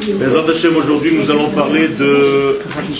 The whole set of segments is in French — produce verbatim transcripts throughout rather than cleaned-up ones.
Bezrat Hashem, aujourd'hui nous allons parler de,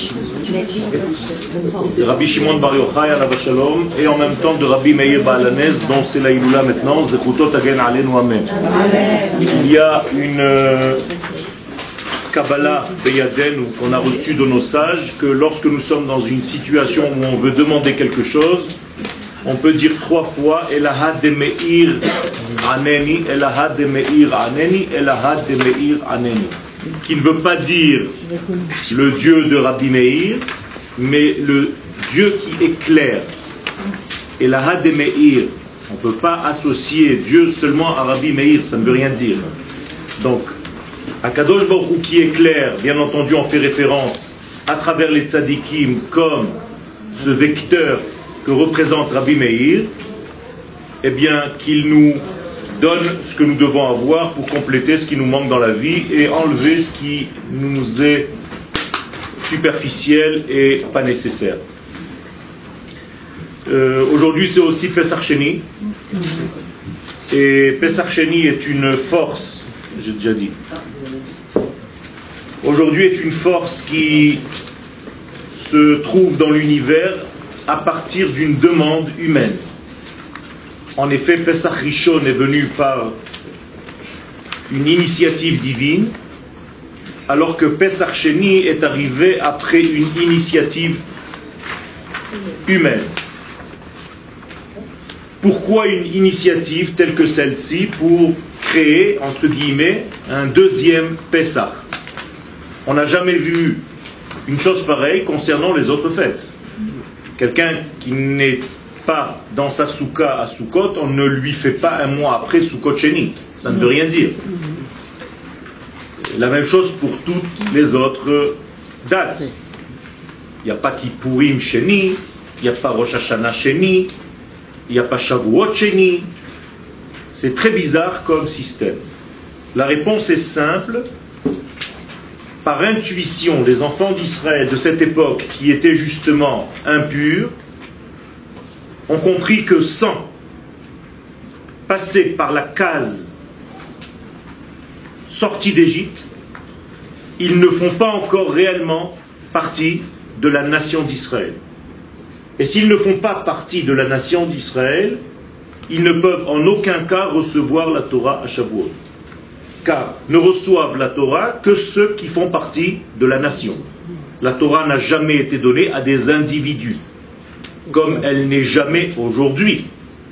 de Rabbi Shimon Bar Yochai alav shalom et en même temps de Rabbi Meir Baal Hanez, dont c'est la Iloula maintenant. Zechutot tagen aleinu amen. Il y a une euh, Kabbalah Beyadenu qu'on a reçue de nos sages, que lorsque nous sommes dans une situation où on veut demander quelque chose, on peut dire trois fois Elaha de Meir Aneni, Elaha de Meir Aneni, Elaha de Meir Aneni, qui ne veut pas dire le Dieu de Rabbi Meir, mais le Dieu qui éclaire. Elaha de Meir, on ne peut pas associer Dieu seulement à Rabbi Meir, ça ne veut rien dire. Donc, Akadosh Baruch Hu qui éclaire, bien entendu, on fait référence à travers les tzadikim comme ce vecteur que représente Rabbi Meir, eh bien, qu'il nous donne ce que nous devons avoir pour compléter ce qui nous manque dans la vie et enlever ce qui nous est superficiel et pas nécessaire. Euh, aujourd'hui, c'est aussi Pesach Sheni. Et Pesach Sheni est une force, j'ai déjà dit. Aujourd'hui est une force qui se trouve dans l'univers à partir d'une demande humaine. En effet, Pesach Rishon est venu par une initiative divine, alors que Pesach Sheni est arrivé après une initiative humaine. Pourquoi une initiative telle que celle-ci pour créer, entre guillemets, un deuxième Pesach? On n'a jamais vu une chose pareille concernant les autres fêtes. Quelqu'un qui n'est pas dans sa souka à Sukkot, on ne lui fait pas un mois après Sukkot Sheni. Ça ne veut rien dire. La même chose pour toutes les autres dates. Il n'y a pas Kippurim Sheni, il n'y a pas Rosh Hashanah Sheni, il n'y a pas Shavuot Sheni. C'est très bizarre comme système. La réponse est simple. Par intuition, les enfants d'Israël de cette époque, qui étaient justement impurs, ont compris que sans passer par la case sortie d'Égypte, ils ne font pas encore réellement partie de la nation d'Israël. Et s'ils ne font pas partie de la nation d'Israël, ils ne peuvent en aucun cas recevoir la Torah à Shavuot. Car ne reçoivent la Torah que ceux qui font partie de la nation. La Torah n'a jamais été donnée à des individus, comme elle n'est jamais aujourd'hui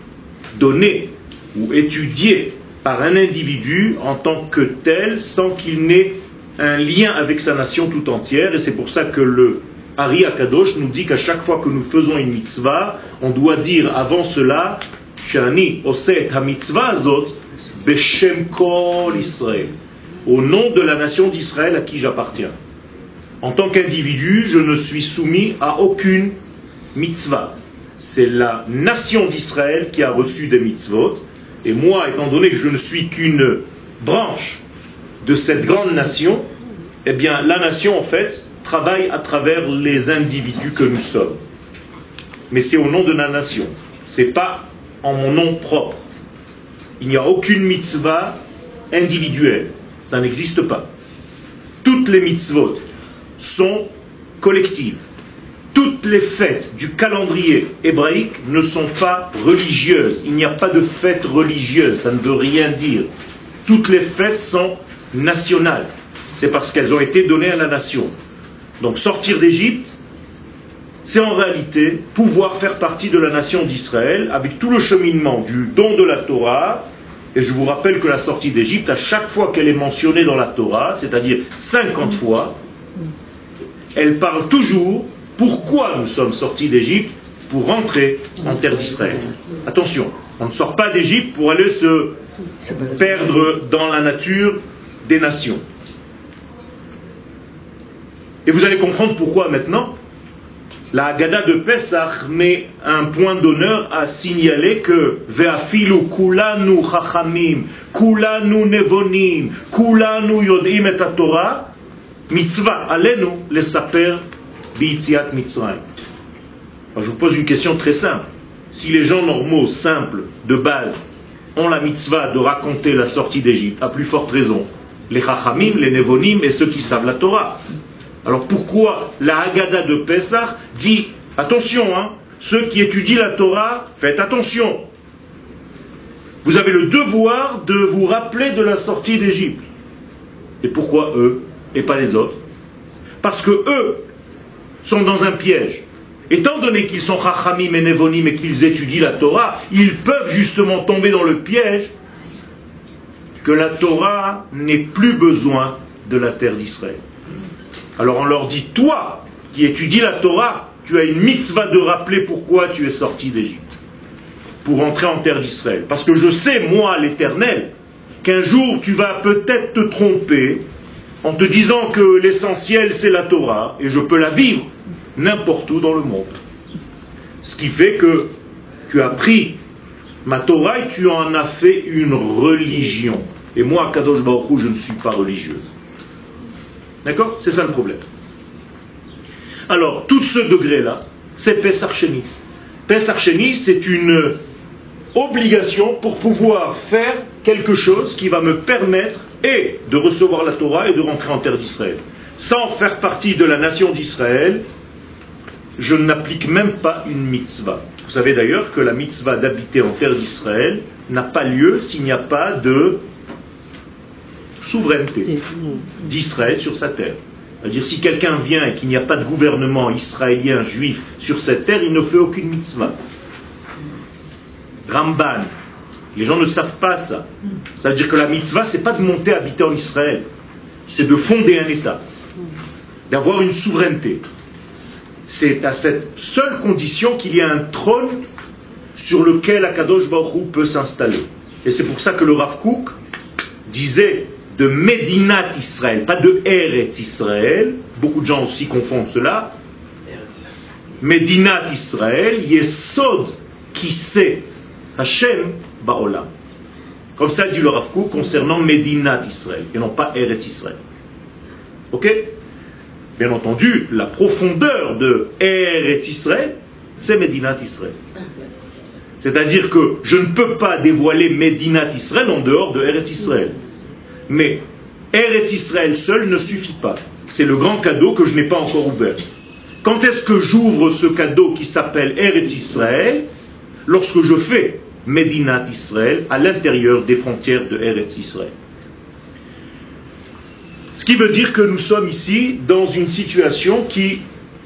donnée ou étudiée par un individu en tant que tel, sans qu'il n'ait un lien avec sa nation tout entière. Et c'est pour ça que le Ari Akadosh nous dit qu'à chaque fois que nous faisons une mitzvah, on doit dire avant cela Shani oset ha mitzvah azot Beshem Kol Israël, au nom de la nation d'Israël à qui j'appartiens. En tant qu'individu, je ne suis soumis à aucune mitzvah. C'est la nation d'Israël qui a reçu des mitzvot, et moi, étant donné que je ne suis qu'une branche de cette grande nation, eh bien, la nation, en fait, travaille à travers les individus que nous sommes. Mais c'est au nom de la nation, c'est pas en mon nom propre. Il n'y a aucune mitzvah individuelle. Ça n'existe pas. Toutes les mitzvot sont collectives. Toutes les fêtes du calendrier hébraïque ne sont pas religieuses. Il n'y a pas de fête religieuse. Ça ne veut rien dire. Toutes les fêtes sont nationales. C'est parce qu'elles ont été données à la nation. Donc sortir d'Égypte, c'est en réalité pouvoir faire partie de la nation d'Israël avec tout le cheminement du don de la Torah. Et je vous rappelle que la sortie d'Égypte, à chaque fois qu'elle est mentionnée dans la Torah, c'est-à-dire cinquante fois, elle parle toujours pourquoi nous sommes sortis d'Égypte pour rentrer en terre d'Israël. Attention, on ne sort pas d'Égypte pour aller se perdre dans la nature des nations. Et vous allez comprendre pourquoi maintenant. La Haggadah de Pesach met un point d'honneur à signaler que Ve'afilu kulanu chachamim, kulanu nevonim, kulanu yodim et Torah, mitzvah alenu lesaper bi'itziat Mitzrayim. Je vous pose une question très simple. Si les gens normaux, simples, de base, ont la mitzvah de raconter la sortie d'Égypte, à plus forte raison, les Chachamim, les Nevonim et ceux qui savent la Torah. Alors pourquoi la Haggadah de Pessah dit, attention, hein, ceux qui étudient la Torah, faites attention. Vous avez le devoir de vous rappeler de la sortie d'Égypte. Et pourquoi eux et pas les autres? Parce que eux sont dans un piège. Étant donné qu'ils sont Chachamim et Nevonim et qu'ils étudient la Torah, ils peuvent justement tomber dans le piège que la Torah n'ait plus besoin de la terre d'Israël. Alors on leur dit, toi qui étudies la Torah, tu as une mitzvah de rappeler pourquoi tu es sorti d'Égypte, pour entrer en terre d'Israël. Parce que je sais, moi, l'Éternel, qu'un jour tu vas peut-être te tromper en te disant que l'essentiel c'est la Torah, et je peux la vivre n'importe où dans le monde. Ce qui fait que tu as pris ma Torah et tu en as fait une religion. Et moi, Kadosh Baruch Hu, je ne suis pas religieux. D'accord? C'est ça le problème. Alors, tout ce degré-là, c'est Pesach Sheni. Pesach Sheni, c'est une obligation pour pouvoir faire quelque chose qui va me permettre et de recevoir la Torah et de rentrer en terre d'Israël. Sans faire partie de la nation d'Israël, je n'applique même pas une mitzvah. Vous savez d'ailleurs que la mitzvah d'habiter en terre d'Israël n'a pas lieu s'il n'y a pas de souveraineté d'Israël sur sa terre. C'est-à-dire si quelqu'un vient et qu'il n'y a pas de gouvernement israélien juif sur cette terre, il ne fait aucune mitzvah. Ramban, les gens ne savent pas ça. C'est-à-dire que la mitzvah, c'est pas de monter habiter en Israël, c'est de fonder un État, d'avoir une souveraineté. C'est à cette seule condition qu'il y a un trône sur lequel Akadosh Baruch Hu peut s'installer. Et c'est pour ça que le Rav Kook disait de Medinat Israël, pas de Eretz Israël. Beaucoup de gens aussi confondent cela. Medinat Israël, Yesod Kiseh Hashem Ba'olam. Comme ça dit le Rav Kook concernant Medinat Israël, et non pas Eretz Israël. Ok? Bien entendu, la profondeur de Eretz Israël, c'est Medinat Israël. C'est-à-dire que je ne peux pas dévoiler Medinat Israël en dehors de Eretz Israël. Mais Eretz Israël seul ne suffit pas. C'est le grand cadeau que je n'ai pas encore ouvert. Quand est-ce que j'ouvre ce cadeau qui s'appelle Eretz Israël? Lorsque je fais Medinat Israël à l'intérieur des frontières de Eretz Israël. Ce qui veut dire que nous sommes ici dans une situation qui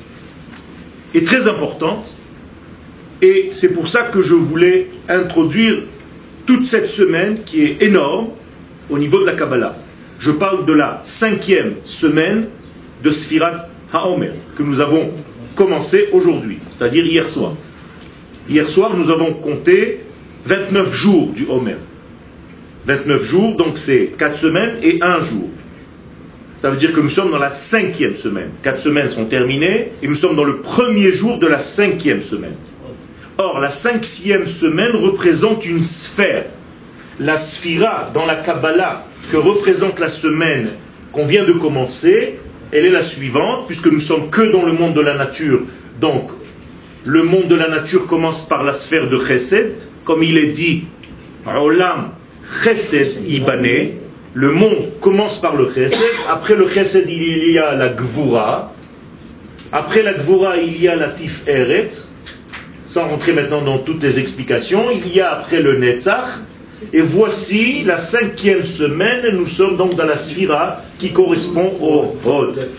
est très importante, et c'est pour ça que je voulais introduire toute cette semaine qui est énorme au niveau de la Kabbalah. Je parle de la cinquième semaine de Sfirat HaOmer que nous avons commencé aujourd'hui, c'est-à-dire hier soir. Hier soir, nous avons compté vingt-neuf jours du Homer. vingt-neuf jours, donc c'est quatre semaines et un jour. Ça veut dire que nous sommes dans la cinquième semaine. Quatre semaines sont terminées et nous sommes dans le premier jour de la cinquième semaine. Or, la cinquième semaine représente une sphère. La sphira dans la Kabbalah que représente la semaine qu'on vient de commencer, elle est la suivante, puisque nous sommes que dans le monde de la nature. Donc, le monde de la nature commence par la sphère de Chesed, comme il est dit, Olam Chesed Ibane. Le monde commence par le Chesed, après le Chesed il y a la Gvura, après la Gvura il y a la Tiferet, sans rentrer maintenant dans toutes les explications, il y a après le Netzach, et voici la cinquième semaine, nous sommes donc dans la Sphira qui correspond au Hod.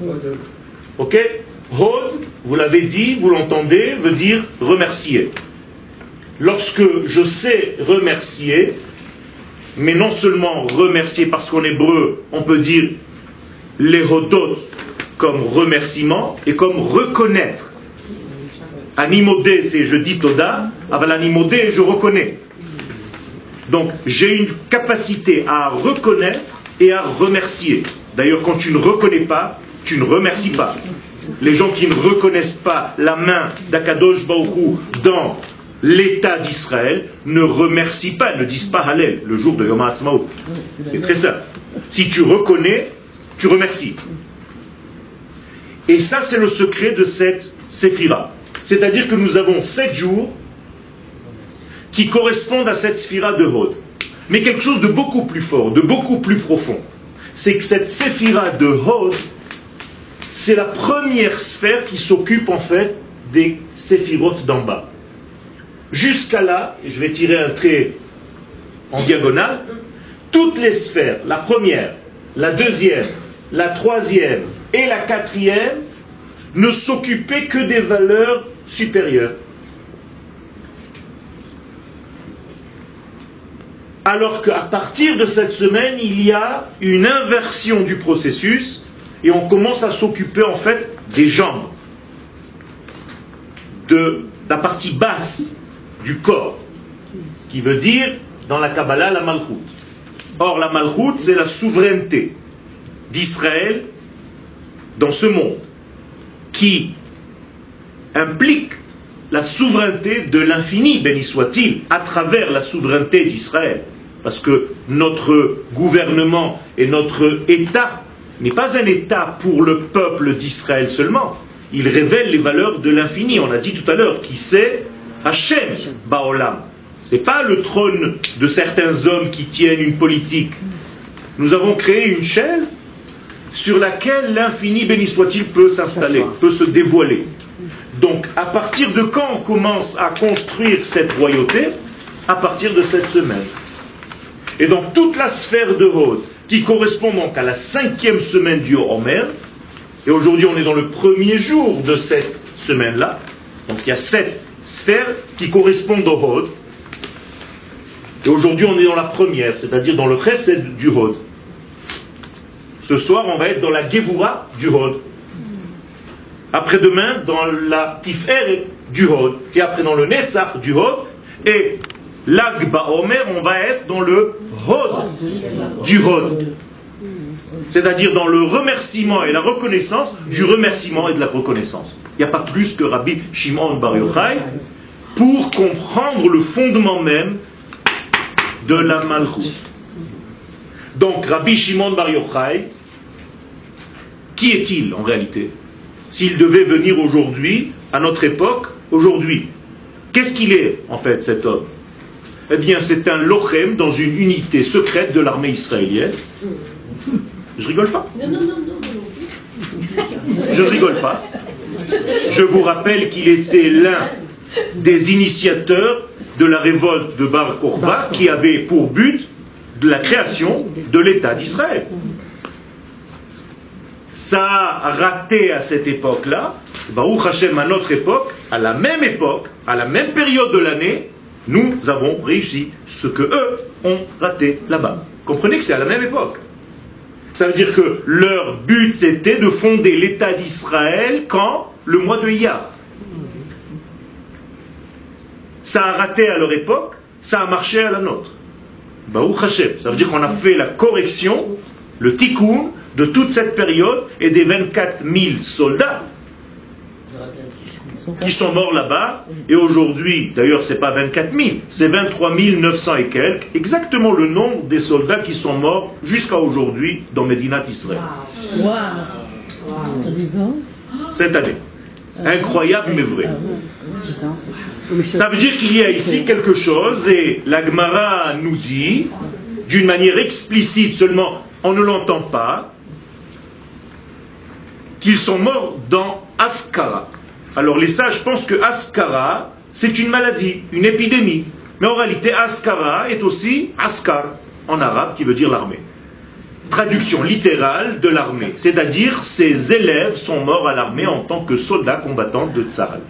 Ok? Hod, vous l'avez dit, vous l'entendez, veut dire remercier. Lorsque je sais remercier, mais non seulement remercier, parce qu'en hébreu, on peut dire les hodot comme remerciement et comme reconnaître. Animodé, c'est je dis toda, aval animodé, je reconnais. Donc, j'ai une capacité à reconnaître et à remercier. D'ailleurs, quand tu ne reconnais pas, tu ne remercies pas. Les gens qui ne reconnaissent pas la main d'Akadosh Baruch Hu dans l'État d'Israël ne remercie pas, ne disent pas Hallel le jour de Yom HaAtzmaut. C'est très simple. Si tu reconnais, tu remercies. Et ça, c'est le secret de cette séphira. C'est-à-dire que nous avons sept jours qui correspondent à cette séphira de Hod. Mais quelque chose de beaucoup plus fort, de beaucoup plus profond. c'est que cette séphira de Hod, c'est la première sphère qui s'occupe en fait des séphirotes d'en bas. Jusqu'à là, et je vais tirer un trait en diagonale, toutes les sphères, la première, la deuxième, la troisième et la quatrième, ne s'occupaient que des valeurs supérieures. Alors qu'à partir de cette semaine, il y a une inversion du processus et on commence à s'occuper en fait des jambes, de la partie basse du corps, qui veut dire dans la Kabbalah la Malchut. Or la Malchut, c'est la souveraineté d'Israël dans ce monde, qui implique la souveraineté de l'infini, béni soit-il, à travers la souveraineté d'Israël. Parce que notre gouvernement et notre État n'est pas un État pour le peuple d'Israël seulement. Il révèle les valeurs de l'infini. On a dit tout à l'heure, qui c'est Hachem Baolam. Ce n'est pas le trône de certains hommes qui tiennent une politique. Nous avons créé une chaise sur laquelle l'infini, béni soit-il, peut s'installer, peut se dévoiler. Donc, à partir de quand on commence à construire cette royauté? À partir de cette semaine. Et donc, toute la sphère de Hod, qui correspond donc à la cinquième semaine du Homer, et aujourd'hui on est dans le premier jour de cette semaine-là, donc il y a sept sphères qui correspondent au Hod, et aujourd'hui on est dans la première, c'est-à-dire dans le Chesed du Hod. Ce soir on va être dans la Gevura du Hod. Après-demain dans la Tiferet du Hod, et après dans le Netzach du Hod, et Lag Baomer, on va être dans le Hod du Hod. C'est-à-dire dans le remerciement et la reconnaissance du remerciement et de la reconnaissance. Il n'y a pas plus que Rabbi Shimon Bar Yochai pour comprendre le fondement même de la Malchut. Donc Rabbi Shimon Bar Yochai, qui est-il en réalité? S'il devait venir aujourd'hui, à notre époque, aujourd'hui, qu'est-ce qu'il est en fait cet homme? Eh bien, c'est un lochem dans une unité secrète de l'armée israélienne. Je rigole pas. Non, non, non, non. Je ne rigole pas. Je vous rappelle qu'il était l'un des initiateurs de la révolte de Bar Kokhba qui avait pour but de la création de l'État d'Israël. Ça a raté à cette époque-là. Baruch Hashem, à notre époque, à la même époque, à la même période de l'année, nous avons réussi ce que eux ont raté là-bas. Comprenez que c'est à la même époque. Ça veut dire que leur but c'était de fonder l'État d'Israël quand? Le mois de Iyar. Ça a raté à leur époque, ça a marché à la nôtre. Baruch Hashem. Ça veut dire qu'on a fait la correction, le tikkun de toute cette période et des vingt-quatre mille soldats qui sont morts là-bas, et aujourd'hui, d'ailleurs, c'est pas vingt-quatre mille, c'est vingt-trois mille neuf cents et quelques, exactement le nombre des soldats qui sont morts jusqu'à aujourd'hui dans Médinat Israël. Wow. Wow. Cette année. Incroyable, mais vrai. Ça veut dire qu'il y a ici quelque chose, et la Gemara nous dit, d'une manière explicite seulement, on ne l'entend pas, qu'ils sont morts dans Askara. Alors les sages pensent que Askara, c'est une maladie, une épidémie. Mais en réalité, Askara est aussi Askar, en arabe, qui veut dire l'armée. Traduction littérale de l'armée. C'est-à-dire, ses élèves sont morts à l'armée en tant que soldats combattants de Tsahal.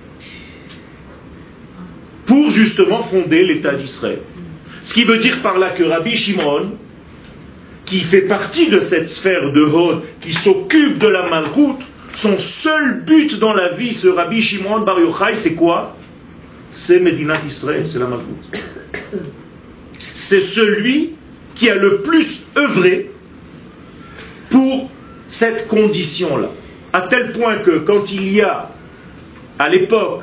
Pour justement fonder l'État d'Israël. Ce qui veut dire par là que Rabbi Shimon, qui fait partie de cette sphère de Hod, qui s'occupe de la Malchut, son seul but dans la vie, ce Rabbi Shimon Bar Yochai, c'est quoi? C'est Médinat Israël, c'est la Malchut. C'est celui qui a le plus œuvré pour cette condition-là. À tel point que quand il y a, à l'époque,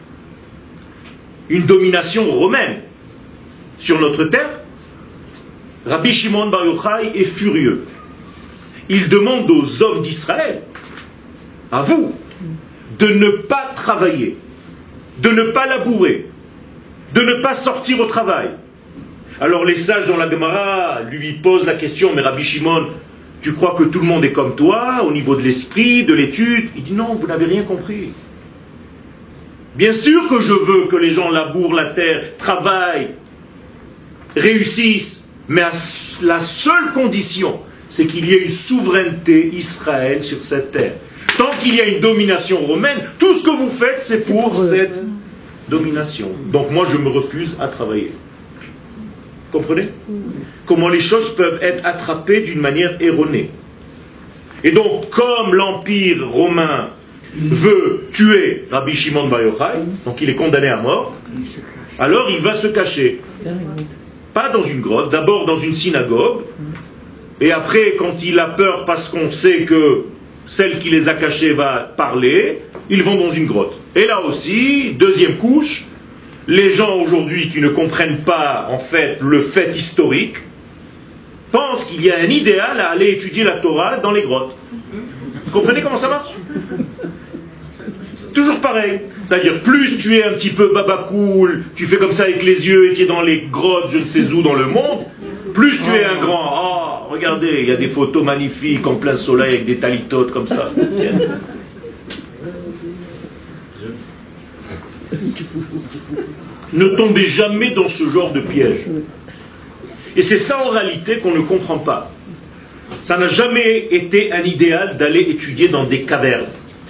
une domination romaine sur notre terre, Rabbi Shimon Bar Yochai est furieux. Il demande aux hommes d'Israël, à vous, de ne pas travailler, de ne pas labourer, de ne pas sortir au travail. Alors les sages dans la Gemara lui posent la question, mais Rabbi Shimon, Tu crois que tout le monde est comme toi, au niveau de l'esprit, de l'étude? Il dit non, vous n'avez rien compris. Bien sûr que je veux que les gens labourent la terre, travaillent, réussissent, mais à la seule condition, c'est qu'il y ait une souveraineté Israël sur cette terre. Tant qu'il y a une domination romaine, tout ce que vous faites, c'est pour cette domination. Donc moi, je me refuse à travailler. Comprenez? Comment les choses peuvent être attrapées d'une manière erronée. Et donc, comme l'Empire romain veut tuer Rabbi Shimon Bar Yochai, donc il est condamné à mort, alors il va se cacher. Pas dans une grotte, d'abord dans une synagogue, et après, quand il a peur parce qu'on sait que celle qui les a cachés va parler, ils vont dans une grotte. Et là aussi, deuxième couche, les gens aujourd'hui qui ne comprennent pas en fait le fait historique, pensent qu'il y a un idéal à aller étudier la Torah dans les grottes. Vous comprenez comment ça marche? Toujours pareil. C'est-à-dire, plus tu es un petit peu baba cool, tu fais comme ça avec les yeux et tu es dans les grottes, je ne sais où dans le monde, plus tu es un grand. Oh, regardez, il y a des photos magnifiques en plein soleil avec des talitotes comme ça. Ne tombez jamais dans ce genre de piège. Et c'est ça en réalité qu'on ne comprend pas. Ça n'a jamais été un idéal d'aller étudier dans des cavernes.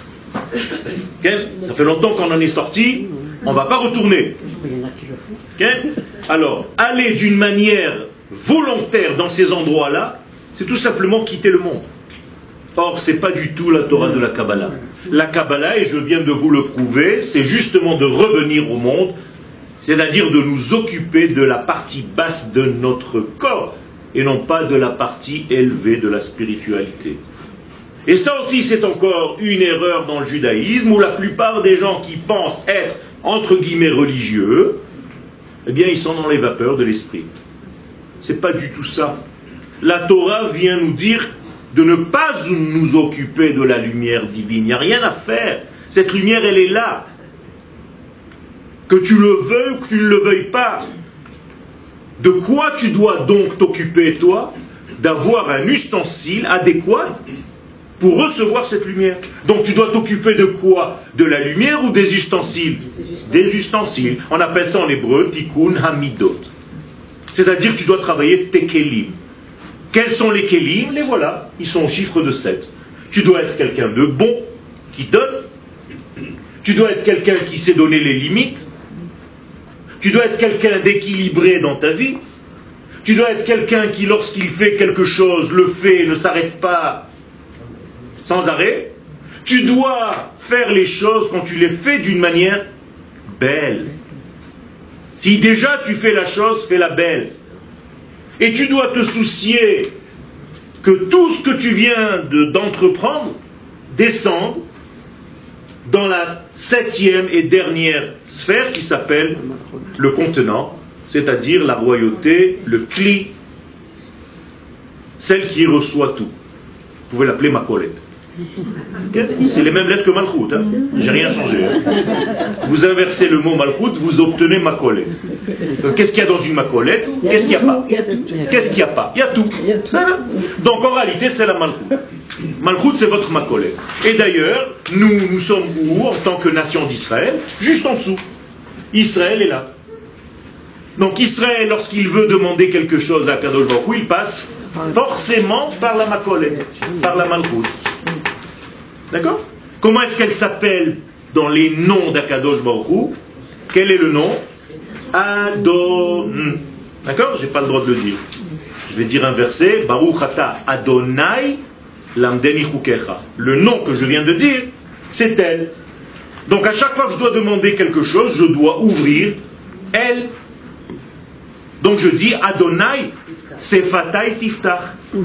Okay? Ça fait longtemps qu'on en est sorti, on ne va pas retourner. Okay? Alors, aller d'une manière volontaire dans ces endroits-là, c'est tout simplement quitter le monde. Or, ce n'est pas du tout la Torah de la Kabbalah. La Kabbalah, et je viens de vous le prouver, c'est justement de revenir au monde, c'est-à-dire de nous occuper de la partie basse de notre corps, et non pas de la partie élevée de la spiritualité. Et ça aussi, c'est encore une erreur dans le judaïsme, où la plupart des gens qui pensent être, entre guillemets, religieux, eh bien, ils sont dans les vapeurs de l'esprit. C'est pas du tout ça. La Torah vient nous dire de ne pas nous occuper de la lumière divine. Il n'y a rien à faire. Cette lumière, elle est là. Que tu le veuilles ou que tu ne le veuilles pas. De quoi tu dois donc t'occuper, toi? D'avoir un ustensile adéquat pour recevoir cette lumière. Donc tu dois t'occuper de quoi? De la lumière ou des ustensiles? Des ustensiles. On appelle ça en hébreu tikkun hamidot. C'est-à-dire que tu dois travailler tes kelim. Quels sont les kelim? Les voilà. Ils sont au chiffre de sept. Tu dois être quelqu'un de bon, qui donne. Tu dois être quelqu'un qui sait donner les limites. Tu dois être quelqu'un d'équilibré dans ta vie. Tu dois être quelqu'un qui, lorsqu'il fait quelque chose, le fait et ne s'arrête pas sans arrêt. Tu dois faire les choses quand tu les fais d'une manière belle. Si déjà tu fais la chose, fais-la belle. Et tu dois te soucier que tout ce que tu viens de, d'entreprendre descende dans la septième et dernière sphère qui s'appelle le contenant, c'est-à-dire la royauté, le cli, celle qui reçoit tout. Vous pouvez l'appeler Makolet. Okay? C'est les mêmes lettres que Malchut, hein? J'ai rien changé. Hein? Vous inversez le mot Malchut, vous obtenez Makolet. Qu'est-ce qu'il y a dans une Makolet? Qu'est-ce qu'il n'y a pas? Qu'est-ce qu'il n'y a pas? Il y a tout. Donc en réalité, c'est la Malchut. Malchut, c'est votre Makolet. Et d'ailleurs, nous, nous sommes où en tant que nation d'Israël? Juste en dessous. Israël est là. Donc Israël, lorsqu'il veut demander quelque chose à Kadosh Baruch Hu, il passe forcément par la Makolet, par la Malchut. D'accord? Comment est-ce qu'elle s'appelle dans les noms d'Akadosh Baruch Hu? Quel est le nom? Adon. D'accord? Je n'ai pas le droit de le dire. Je vais dire un verset. Baruch ata Adonai lamdeni chukecha. Le nom que je viens de dire, c'est elle. Donc à chaque fois que je dois demander quelque chose, je dois ouvrir elle. Donc je dis Adonai sefatai tiftach.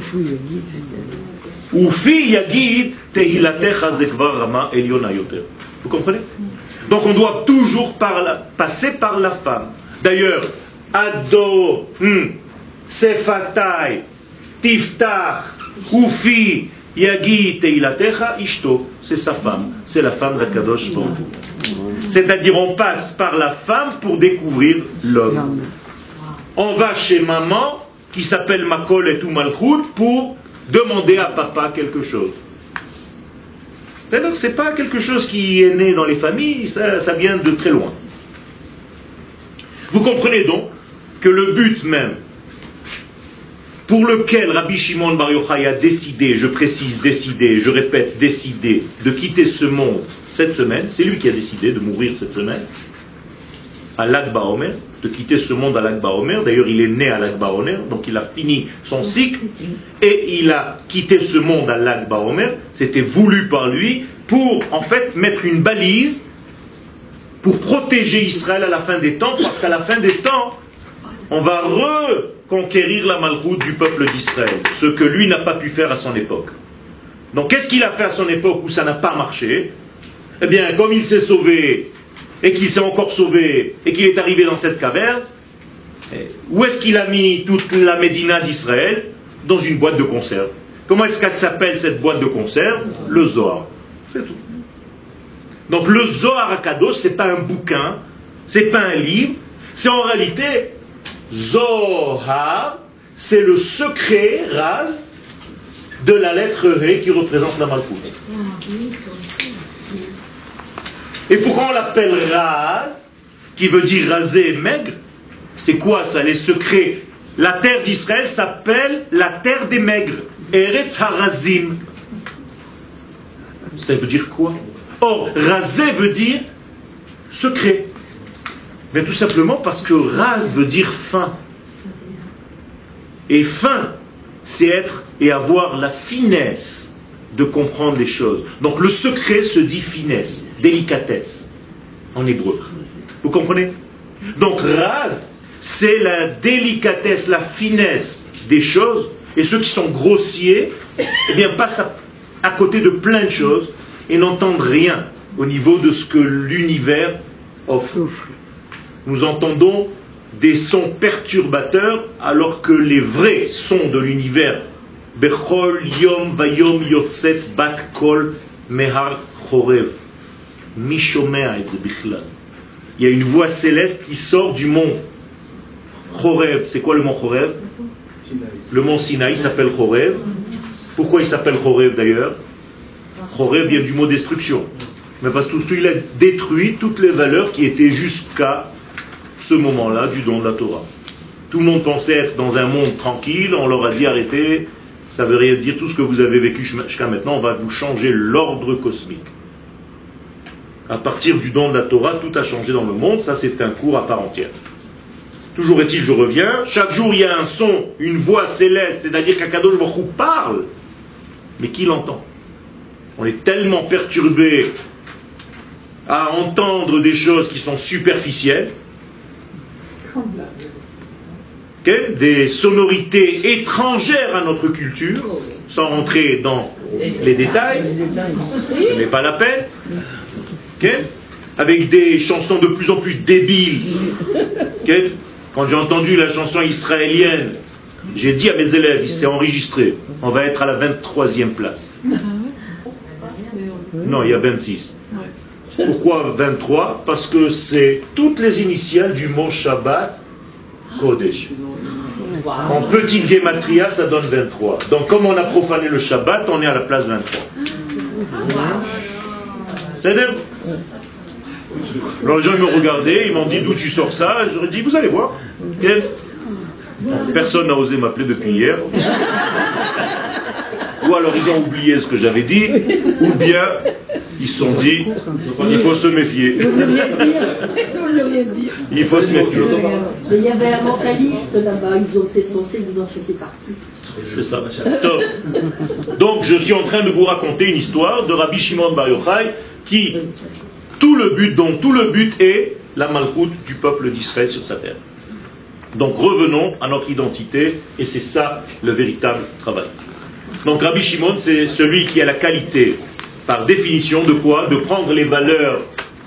Ufi yagid tehilatecha zekvar rama eliona yoter. Vous comprenez? Donc on doit toujours par la, passer par la femme. D'ailleurs, Ado, hmm, sefatai, tiftach, ufi yagid tehilatecha ishto. C'est sa femme. C'est la femme d'Akadosh Baruch Hu. C'est-à-dire on passe par la femme pour découvrir l'homme. On va chez maman qui s'appelle Makolet ou Malchut pour demander à papa quelque chose. Ce n'est pas quelque chose qui est né dans les familles, ça, ça vient de très loin. Vous comprenez donc que le but même pour lequel Rabbi Shimon Bar Yochai a décidé, je précise décidé, je répète décidé, de quitter ce monde cette semaine, c'est lui qui a décidé de mourir cette semaine, à Lag BaOmer, de quitter ce monde à Lag BaOmer. D'ailleurs, il est né à Lag BaOmer, donc il a fini son cycle, et il a quitté ce monde à Lag BaOmer. C'était voulu par lui pour, en fait, mettre une balise pour protéger Israël à la fin des temps, parce qu'à la fin des temps, on va reconquérir la malchoute du peuple d'Israël, ce que lui n'a pas pu faire à son époque. Donc, qu'est-ce qu'il a fait à son époque où ça n'a pas marché? Eh bien, comme il s'est sauvé, et qu'il s'est encore sauvé, et qu'il est arrivé dans cette caverne, où est-ce qu'il a mis toute la Médina d'Israël? Dans une boîte de conserve. Comment est-ce qu'elle s'appelle cette boîte de conserve? Le Zohar. C'est tout. Donc le Zohar HaKadosh, ce n'est pas un bouquin, ce n'est pas un livre, c'est en réalité Zohar, c'est le secret ras de la lettre Ré qui représente la Malkout. Et pourquoi on l'appelle ras, qui veut dire rasé, maigre? C'est quoi ça, les secrets? La terre d'Israël s'appelle la terre des maigres. Eretz Harazim. Ça veut dire quoi? Or, rasé veut dire secret. Mais tout simplement parce que ras veut dire fin. Et fin, c'est être et avoir la finesse de comprendre les choses. Donc le secret se dit finesse, délicatesse, en hébreu. Vous comprenez? Donc ras, c'est la délicatesse, la finesse des choses, et ceux qui sont grossiers, eh bien, passent à, à côté de plein de choses et n'entendent rien au niveau de ce que l'univers offre. Nous entendons des sons perturbateurs alors que les vrais sons de l'univers, Bechol Yom Vayom Yotzet Bat Kol Mehar Chorev, Mishomea et Bichlal. Il y a une voix céleste qui sort du mont Chorev. C'est quoi le mont Chorev? Le mont Sinaï s'appelle Chorev. Pourquoi il s'appelle Chorev d'ailleurs? Chorev vient du mot destruction. Mais parce qu'il a détruit toutes les valeurs qui étaient jusqu'à ce moment-là du don de la Torah. Tout le monde pensait être dans un monde tranquille, on leur a dit arrêtez, ça ne veut rien dire, tout ce que vous avez vécu jusqu'à maintenant, on va vous changer l'ordre cosmique. À partir du don de la Torah, tout a changé dans le monde, ça c'est un cours à part entière. Toujours est-il, je reviens, chaque jour il y a un son, une voix céleste, c'est-à-dire qu'Akadosh Baruch Hu parle, mais qui l'entend? On est tellement perturbé à entendre des choses qui sont superficielles, okay, des sonorités étrangères à notre culture, sans rentrer dans les détails, ce n'est pas la peine, okay, avec des chansons de plus en plus débiles. Okay. Quand j'ai entendu la chanson israélienne, j'ai dit à mes élèves, il s'est enregistré, on va être à la vingt-troisième place. Non, il y a vingt-six. Pourquoi vingt-trois? Parce que c'est toutes les initiales du mot Shabbat Kodesh. En petite gématria, ça donne vingt-trois. Donc comme on a profané le Shabbat, on est à la place vingt-trois. C'est-à-dire? Alors les gens me regardaient, ils m'ont dit d'où tu sors ça? Je leur ai dit, vous allez voir. Et personne n'a osé m'appeler depuis hier. Ou alors ils ont oublié ce que j'avais dit, ou bien ils se sont dit, il faut se méfier. Il faut se méfier. Mais il y avait un mentaliste là-bas, ils ont peut-être pensé que vous en faisiez partie. C'est ça. Donc je suis en train de vous raconter une histoire de Rabbi Shimon Bar Yochai qui, tout le but, donc tout le but est la malchoute du peuple d'Israël sur sa terre. Donc revenons à notre identité, et c'est ça le véritable travail. Donc Rabbi Shimon, c'est celui qui a la qualité, par définition, de quoi? De prendre les valeurs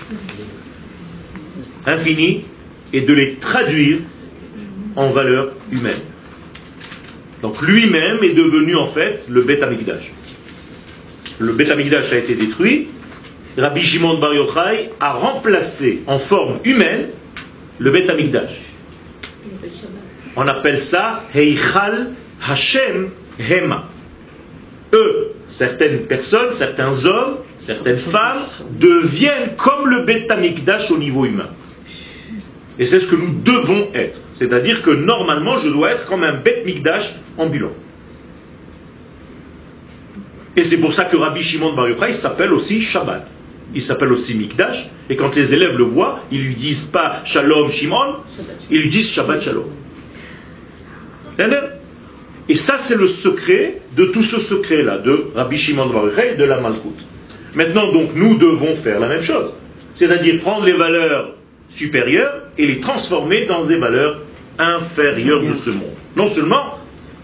infinies et de les traduire en valeurs humaines. Donc lui-même est devenu en fait le Beth Amikdash. Le Beth Amikdash a été détruit. Rabbi Shimon Bar Yochai a remplacé en forme humaine le Beth Amikdash. On appelle ça Heichal Hashem Hema. eux, certaines personnes, certains hommes, certaines femmes, deviennent comme le Beth Amikdash au niveau humain. Et c'est ce que nous devons être. C'est-à-dire que normalement, je dois être comme un Beth Mikdash ambulant. Et c'est pour ça que Rabbi Shimon Bar Yochai s'appelle aussi Shabbat. Il s'appelle aussi Mikdash. Et quand les élèves le voient, ils lui disent pas Shalom Shimon, ils lui disent Shabbat Shalom. Et ça, c'est le secret de tout ce secret-là, de Rabbi Shimon Bar Yochai et de la Malchut. Maintenant, donc, nous devons faire la même chose. C'est-à-dire prendre les valeurs supérieures et les transformer dans des valeurs inférieures de ce monde. Non seulement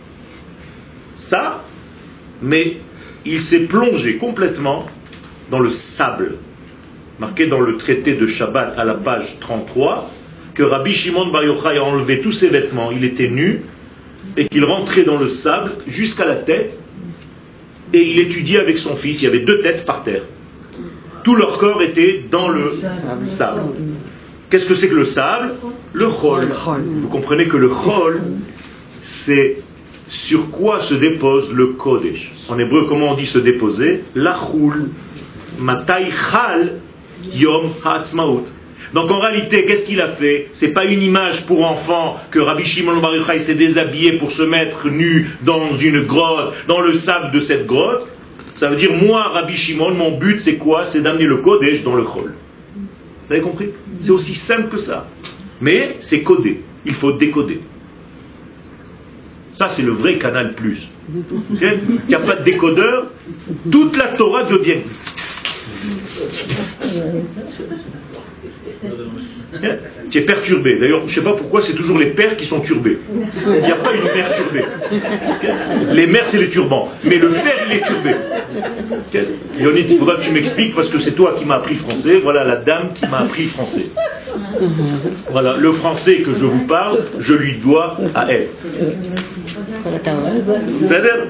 ça, mais il s'est plongé complètement dans le sable. Marqué dans le traité de Shabbat à la page trente-trois, que Rabbi Shimon Bar Yochai a enlevé tous ses vêtements, il était nu, et qu'il rentrait dans le sable jusqu'à la tête, et il étudiait avec son fils, il y avait deux têtes par terre. Tout leur corps était dans le sable. Qu'est-ce que c'est que le sable? Le chol. Vous comprenez que le chol, c'est sur quoi se dépose le kodesh. En hébreu, comment on dit se déposer? La choul. Matai chal yom ha'atzmaut. Donc en réalité, qu'est-ce qu'il a fait? C'est pas une image pour enfants que Rabbi Shimon Bar Yochai s'est déshabillé pour se mettre nu dans une grotte, dans le sable de cette grotte. Ça veut dire, moi, Rabbi Shimon, mon but c'est quoi? C'est d'amener le kodesh dans le chol. Vous avez compris? C'est aussi simple que ça. Mais c'est codé. Il faut décoder. Ça, c'est le vrai Canal Plus. Okay? Il n'y a pas de décodeur. Toute la Torah devient... Tu es perturbé. D'ailleurs, je ne sais pas pourquoi c'est toujours les pères qui sont turbés. Il n'y a pas une mère turbée. Les mères, c'est les turbans. Mais le père, il est turbé. Yonit, il faudra que tu m'expliques parce que c'est toi qui m'as appris le français. Voilà la dame qui m'a appris le français. Voilà, le français que je vous parle, je lui dois à elle. C'est-à-dire,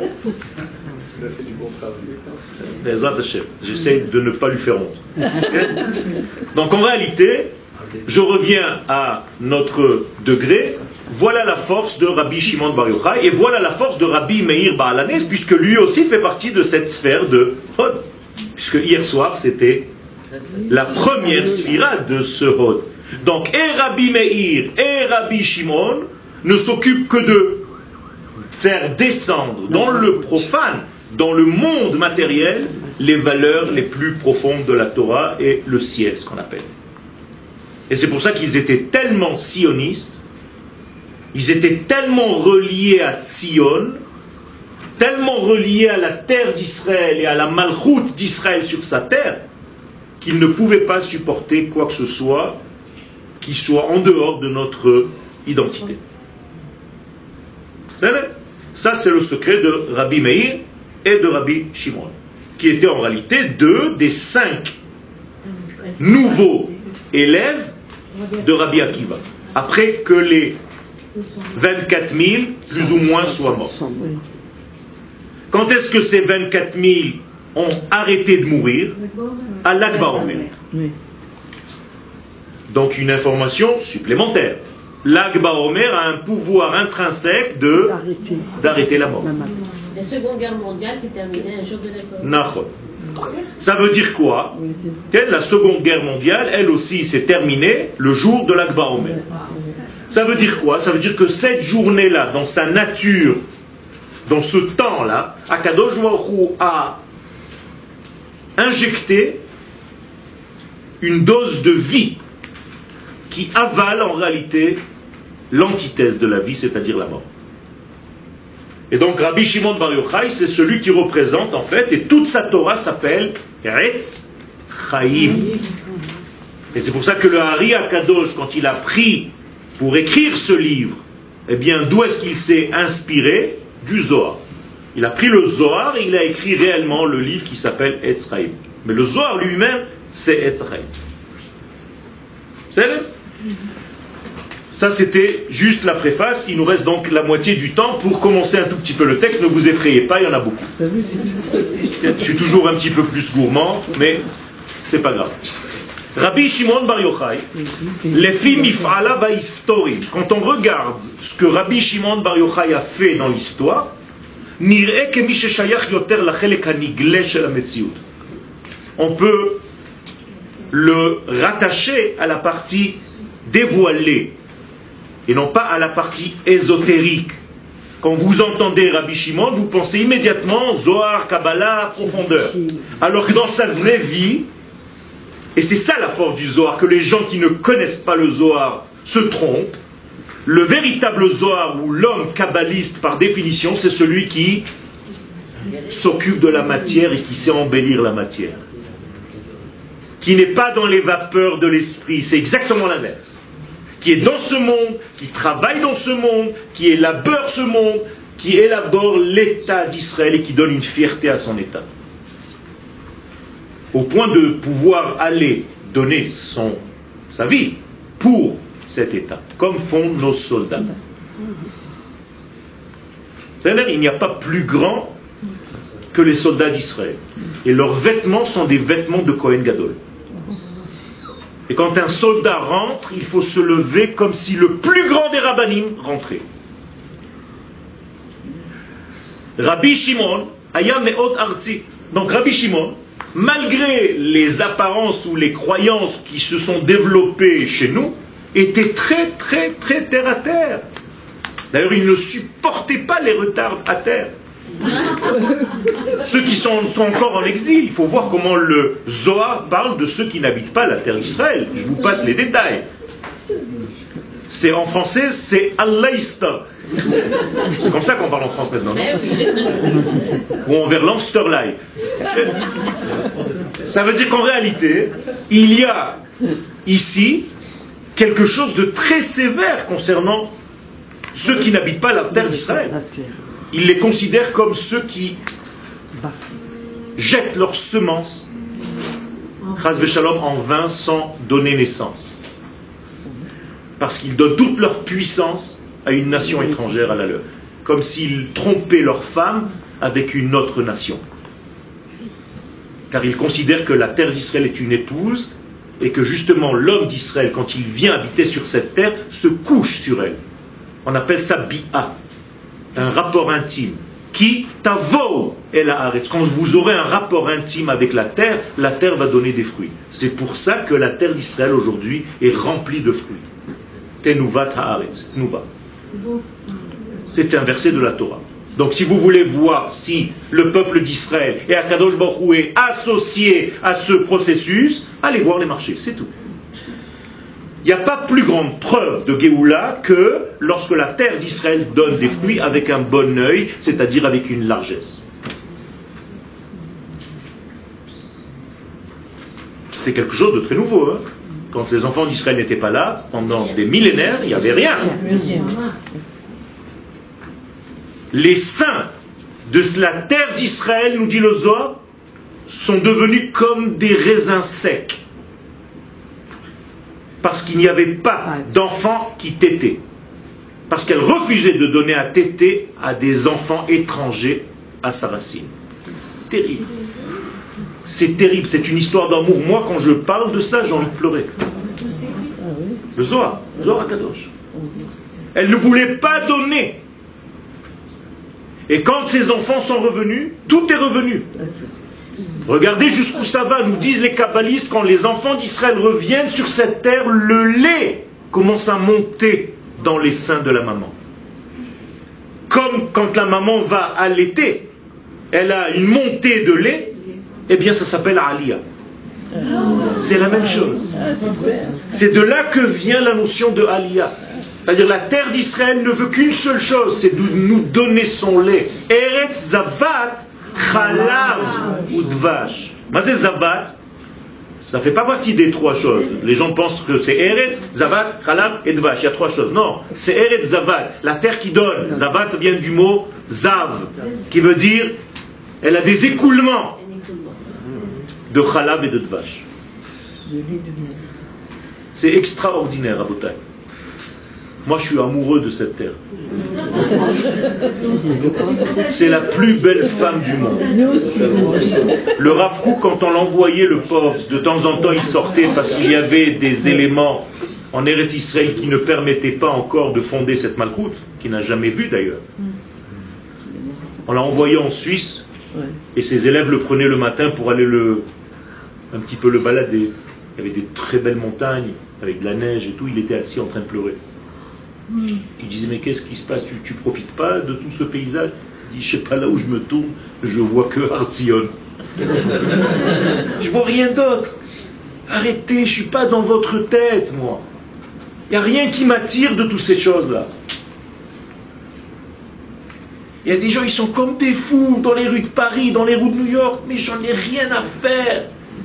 j'essaie de ne pas lui faire honte. Okay? Donc en réalité, je reviens à notre degré. Voilà la force de Rabbi Shimon Bar Yochai et voilà la force de Rabbi Meir Baal Haness, puisque lui aussi fait partie de cette sphère de Hod. Puisque hier soir c'était la première sphira de ce Hod. Donc et Rabbi Meir et Rabbi Shimon ne s'occupent que de faire descendre dans le profane, dans le monde matériel, les valeurs les plus profondes de la Torah et le ciel, ce qu'on appelle. Et c'est pour ça qu'ils étaient tellement sionistes, ils étaient tellement reliés à Tzion, tellement reliés à la terre d'Israël et à la malchoute d'Israël sur sa terre, qu'ils ne pouvaient pas supporter quoi que ce soit qui soit en dehors de notre identité. Ça, c'est le secret de Rabbi Meir et de Rabbi Shimon, qui étaient en réalité deux des cinq nouveaux élèves de Rabbi Akiva, après que les vingt-quatre mille, plus ou moins, soient morts. Quand est-ce que ces vingt-quatre mille ont arrêté de mourir? À l'Ag Baomer. Donc une information supplémentaire. L'Ag Baomer a un pouvoir intrinsèque de d'arrêter la mort. La Seconde Guerre mondiale s'est terminée un jour de l'Ag Baomer. Ça veut dire quoi? La Seconde Guerre mondiale, elle aussi, s'est terminée le jour de l'Ag Baomer. Ça veut dire quoi? Ça veut dire que cette journée-là, dans sa nature, dans ce temps-là, Akadosh Baruch Hu a injecté une dose de vie qui avale en réalité l'antithèse de la vie, c'est-à-dire la mort. Et donc Rabbi Shimon Bar Yochai, c'est celui qui représente en fait, et toute sa Torah s'appelle Eretz Chaim. Et c'est pour ça que le Hari HaKadosh, quand il a pris pour écrire ce livre, eh bien d'où est-ce qu'il s'est inspiré? Du Zohar. Il a pris le Zohar et il a écrit réellement le livre qui s'appelle Etz Chaim. Mais le Zohar lui-même, c'est Etz Chaim. C'est vrai? Ça, c'était juste la préface. Il nous reste donc la moitié du temps pour commencer un tout petit peu le texte. Ne vous effrayez pas, il y en a beaucoup. Je suis toujours un petit peu plus gourmand, mais c'est pas grave. Rabbi Shimon Bar Yochai, les films Mif'ala Vahistorim. Quand on regarde ce que Rabbi Shimon Bar Yochai a fait dans l'histoire, On peut le rattacher à la partie dévoilée et non pas à la partie ésotérique. Quand vous entendez Rabbi Shimon, vous pensez immédiatement Zohar, Kabbalah, profondeur. Alors que dans sa vraie vie, et c'est ça la force du Zohar, que les gens qui ne connaissent pas le Zohar se trompent, le véritable Zohar ou l'homme kabbaliste par définition, c'est celui qui s'occupe de la matière et qui sait embellir la matière. Qui n'est pas dans les vapeurs de l'esprit, c'est exactement l'inverse. Qui est dans ce monde, qui travaille dans ce monde, qui élabore ce monde, qui élabore l'État d'Israël et qui donne une fierté à son État. Au point de pouvoir aller donner son, sa vie pour cet État, comme font nos soldats. Il n'y a pas plus grand que les soldats d'Israël. Et leurs vêtements sont des vêtements de Kohen Gadol. Et quand un soldat rentre, il faut se lever comme si le plus grand des rabbanim rentrait. Rabbi Shimon, aya me'od artzi. Donc Rabbi Shimon, malgré les apparences ou les croyances qui se sont développées chez nous, était très très très terre à terre. D'ailleurs, il ne supportait pas les retards à terre. Ceux qui sont, sont encore en exil, il faut voir comment le Zohar parle de ceux qui n'habitent pas la terre d'Israël. Je vous passe les détails. C'est en français, c'est Allaïsta. C'est comme ça qu'on parle en France maintenant, non? Ou en verlan Sterlai. Ça veut dire qu'en réalité, il y a ici quelque chose de très sévère concernant ceux qui n'habitent pas la terre d'Israël. Il les considère comme ceux qui jettent leurs semences chas v'shalom en vain sans donner naissance. Parce qu'ils donnent toute leur puissance à une nation étrangère à la leur. Comme s'ils trompaient leurs femmes avec une autre nation. Car ils considèrent que la terre d'Israël est une épouse et que justement l'homme d'Israël, quand il vient habiter sur cette terre, se couche sur elle. On appelle ça bi'a. Un rapport intime. Qui tavo et la haaretz. Quand vous aurez un rapport intime avec la terre, la terre va donner des fruits. C'est pour ça que la terre d'Israël aujourd'hui est remplie de fruits. Tenuvat haaretz. Tenuva. C'est un verset de la Torah. Donc si vous voulez voir si le peuple d'Israël et Akadosh Baruch Hu est associé à ce processus, allez voir les marchés, c'est tout. Il n'y a pas plus grande preuve de Géoula que lorsque la terre d'Israël donne des fruits avec un bon œil, c'est-à-dire avec une largesse. C'est quelque chose de très nouveau. Hein. Quand les enfants d'Israël n'étaient pas là, pendant des millénaires, il n'y avait rien. Les saints de la terre d'Israël, nous dit le Zohar, sont devenus comme des raisins secs. Parce qu'il n'y avait pas d'enfants qui tétaient. Parce qu'elle refusait de donner à téter à des enfants étrangers à sa racine. Terrible. C'est terrible, c'est une histoire d'amour. Moi, quand je parle de ça, j'ai envie de pleurer. Le Zohar, Zohar HaKadosh. Elle ne voulait pas donner. Et quand ses enfants sont revenus, tout est revenu. Regardez jusqu'où ça va, nous disent les kabbalistes, quand les enfants d'Israël reviennent sur cette terre, le lait commence à monter dans les seins de la maman. Comme quand la maman va allaiter, elle a une montée de lait, eh bien ça s'appelle Aliyah. C'est la même chose. C'est de là que vient la notion de Aliyah. C'est-à-dire la terre d'Israël ne veut qu'une seule chose, c'est de nous donner son lait. Eretz Zavat Chalav ou Dvash. Mais c'est Zavat, ça ne fait pas partie des trois choses. Les gens pensent que c'est Eretz, Zavat, Chalav et Dvash. Il y a trois choses. Non, c'est Eretz Zavat, la terre qui donne. Zavat vient du mot Zav, qui veut dire elle a des écoulements de Chalav et de Dvash. C'est extraordinaire, Rabotai. Moi, je suis amoureux de cette terre. C'est la plus belle femme du monde. Le Rav Kook, quand on l'envoyait, le pauvre, de temps en temps, il sortait parce qu'il y avait des éléments en Eretz Israël qui ne permettaient pas encore de fonder cette malchoute, qu'il n'a jamais vue d'ailleurs. On l'a envoyé en Suisse, ouais. Et ses élèves le prenaient le matin pour aller le, un petit peu le balader. Il y avait des très belles montagnes, avec de la neige et tout, il était assis en train de pleurer. Mm. Il disait, mais qu'est-ce qui se passe, tu, tu profites pas de tout ce paysage? Il dit, je sais pas, là où je me tourne, je vois que Arzion. Je vois rien d'autre. Arrêtez, je suis pas dans votre tête, moi. Il n'y a rien qui m'attire de toutes ces choses-là. Il y a des gens, ils sont comme des fous dans les rues de Paris, dans les rues de New York, mais j'en ai rien à faire.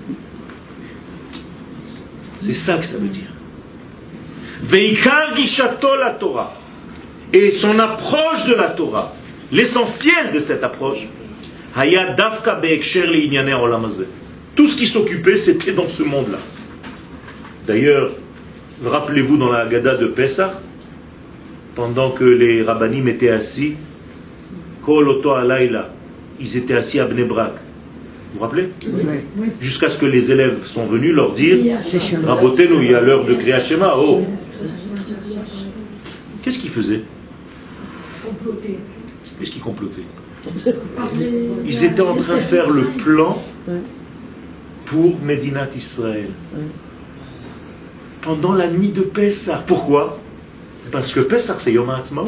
C'est ça que ça veut dire. Veikar gishato la Torah. Et son approche de la Torah, l'essentiel de cette approche, haya dafka be'eksher le'inyane olam hazeh. Tout ce qui s'occupait, c'était dans ce monde-là. D'ailleurs, rappelez-vous dans la Haggadah de Pessah, pendant que les rabbanim étaient assis, Kol oto alayla, ils étaient assis à Bnei Brak. Vous vous rappelez? Oui. Jusqu'à ce que les élèves sont venus leur dire, Rabotenu, il y a l'heure de Kriyat Shema. Oh. Qu'est-ce qu'ils faisaient? Qu'est-ce qu'ils complotaient? Ils étaient en train de faire le plan pour Medinat Israël. Pendant la nuit de Pessah. Pourquoi? Parce que Pessah, c'est Yom HaAtzmaut.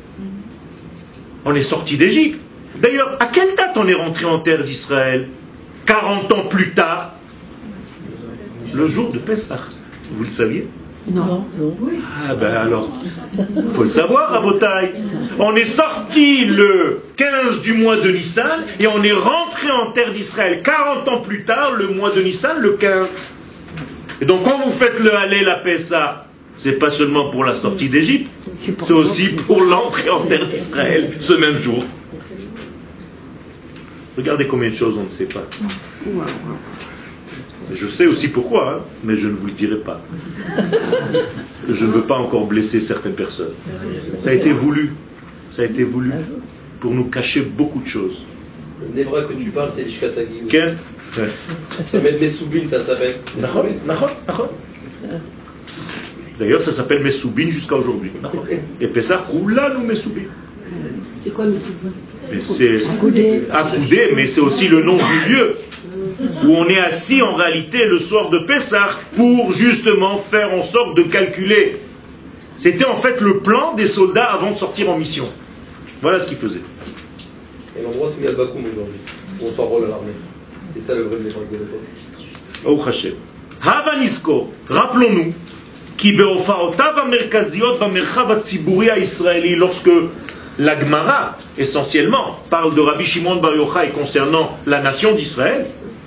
On est sorti d'Égypte. D'ailleurs, à quelle date on est rentré en terre d'Israël? quarante ans plus tard. Le jour de Pessah. Vous le saviez? Non. Ah ben alors, il faut le savoir, Rabotai. On est sorti le quinze du mois de Nissan et on est rentré en terre d'Israël quarante ans plus tard, le mois de Nissan, le quinze. Et donc quand vous faites le Hallel à Pessah, c'est pas seulement pour la sortie d'Égypte, c'est aussi pour l'entrée en terre d'Israël, ce même jour. Regardez combien de choses on ne sait pas. Je sais aussi pourquoi, hein, mais je ne vous le dirai pas. Je ne veux pas encore blesser certaines personnes. Ça a été voulu. Ça a été voulu pour nous cacher beaucoup de choses. Le Nebra que tu parles, c'est l'Ishkatagi. Ok. Ça met Messoubine, ça s'appelle. D'ailleurs, ça s'appelle Messoubine jusqu'à aujourd'hui. Et Pessah, oula, nous Messoubine. C'est quoi Messoubine? C'est accoudé, mais c'est aussi le nom du lieu où on est assis en réalité le soir de Pessah pour justement faire en sorte de calculer. C'était en fait le plan des soldats avant de sortir en mission. Voilà ce qu'ils faisaient. Et l'endroit c'est Yad Bakoum aujourd'hui, où on s'enrôle à l'armée. C'est ça le vrai message de l'époque. Oh Hashem. Havanisko, rappelons-nous, qui beofaotav amerkaziot bamerchav hatziburi haïsraéli, lorsque la Gemara, essentiellement, parle de Rabbi Shimon Bar Yochai concernant la nation d'Israël.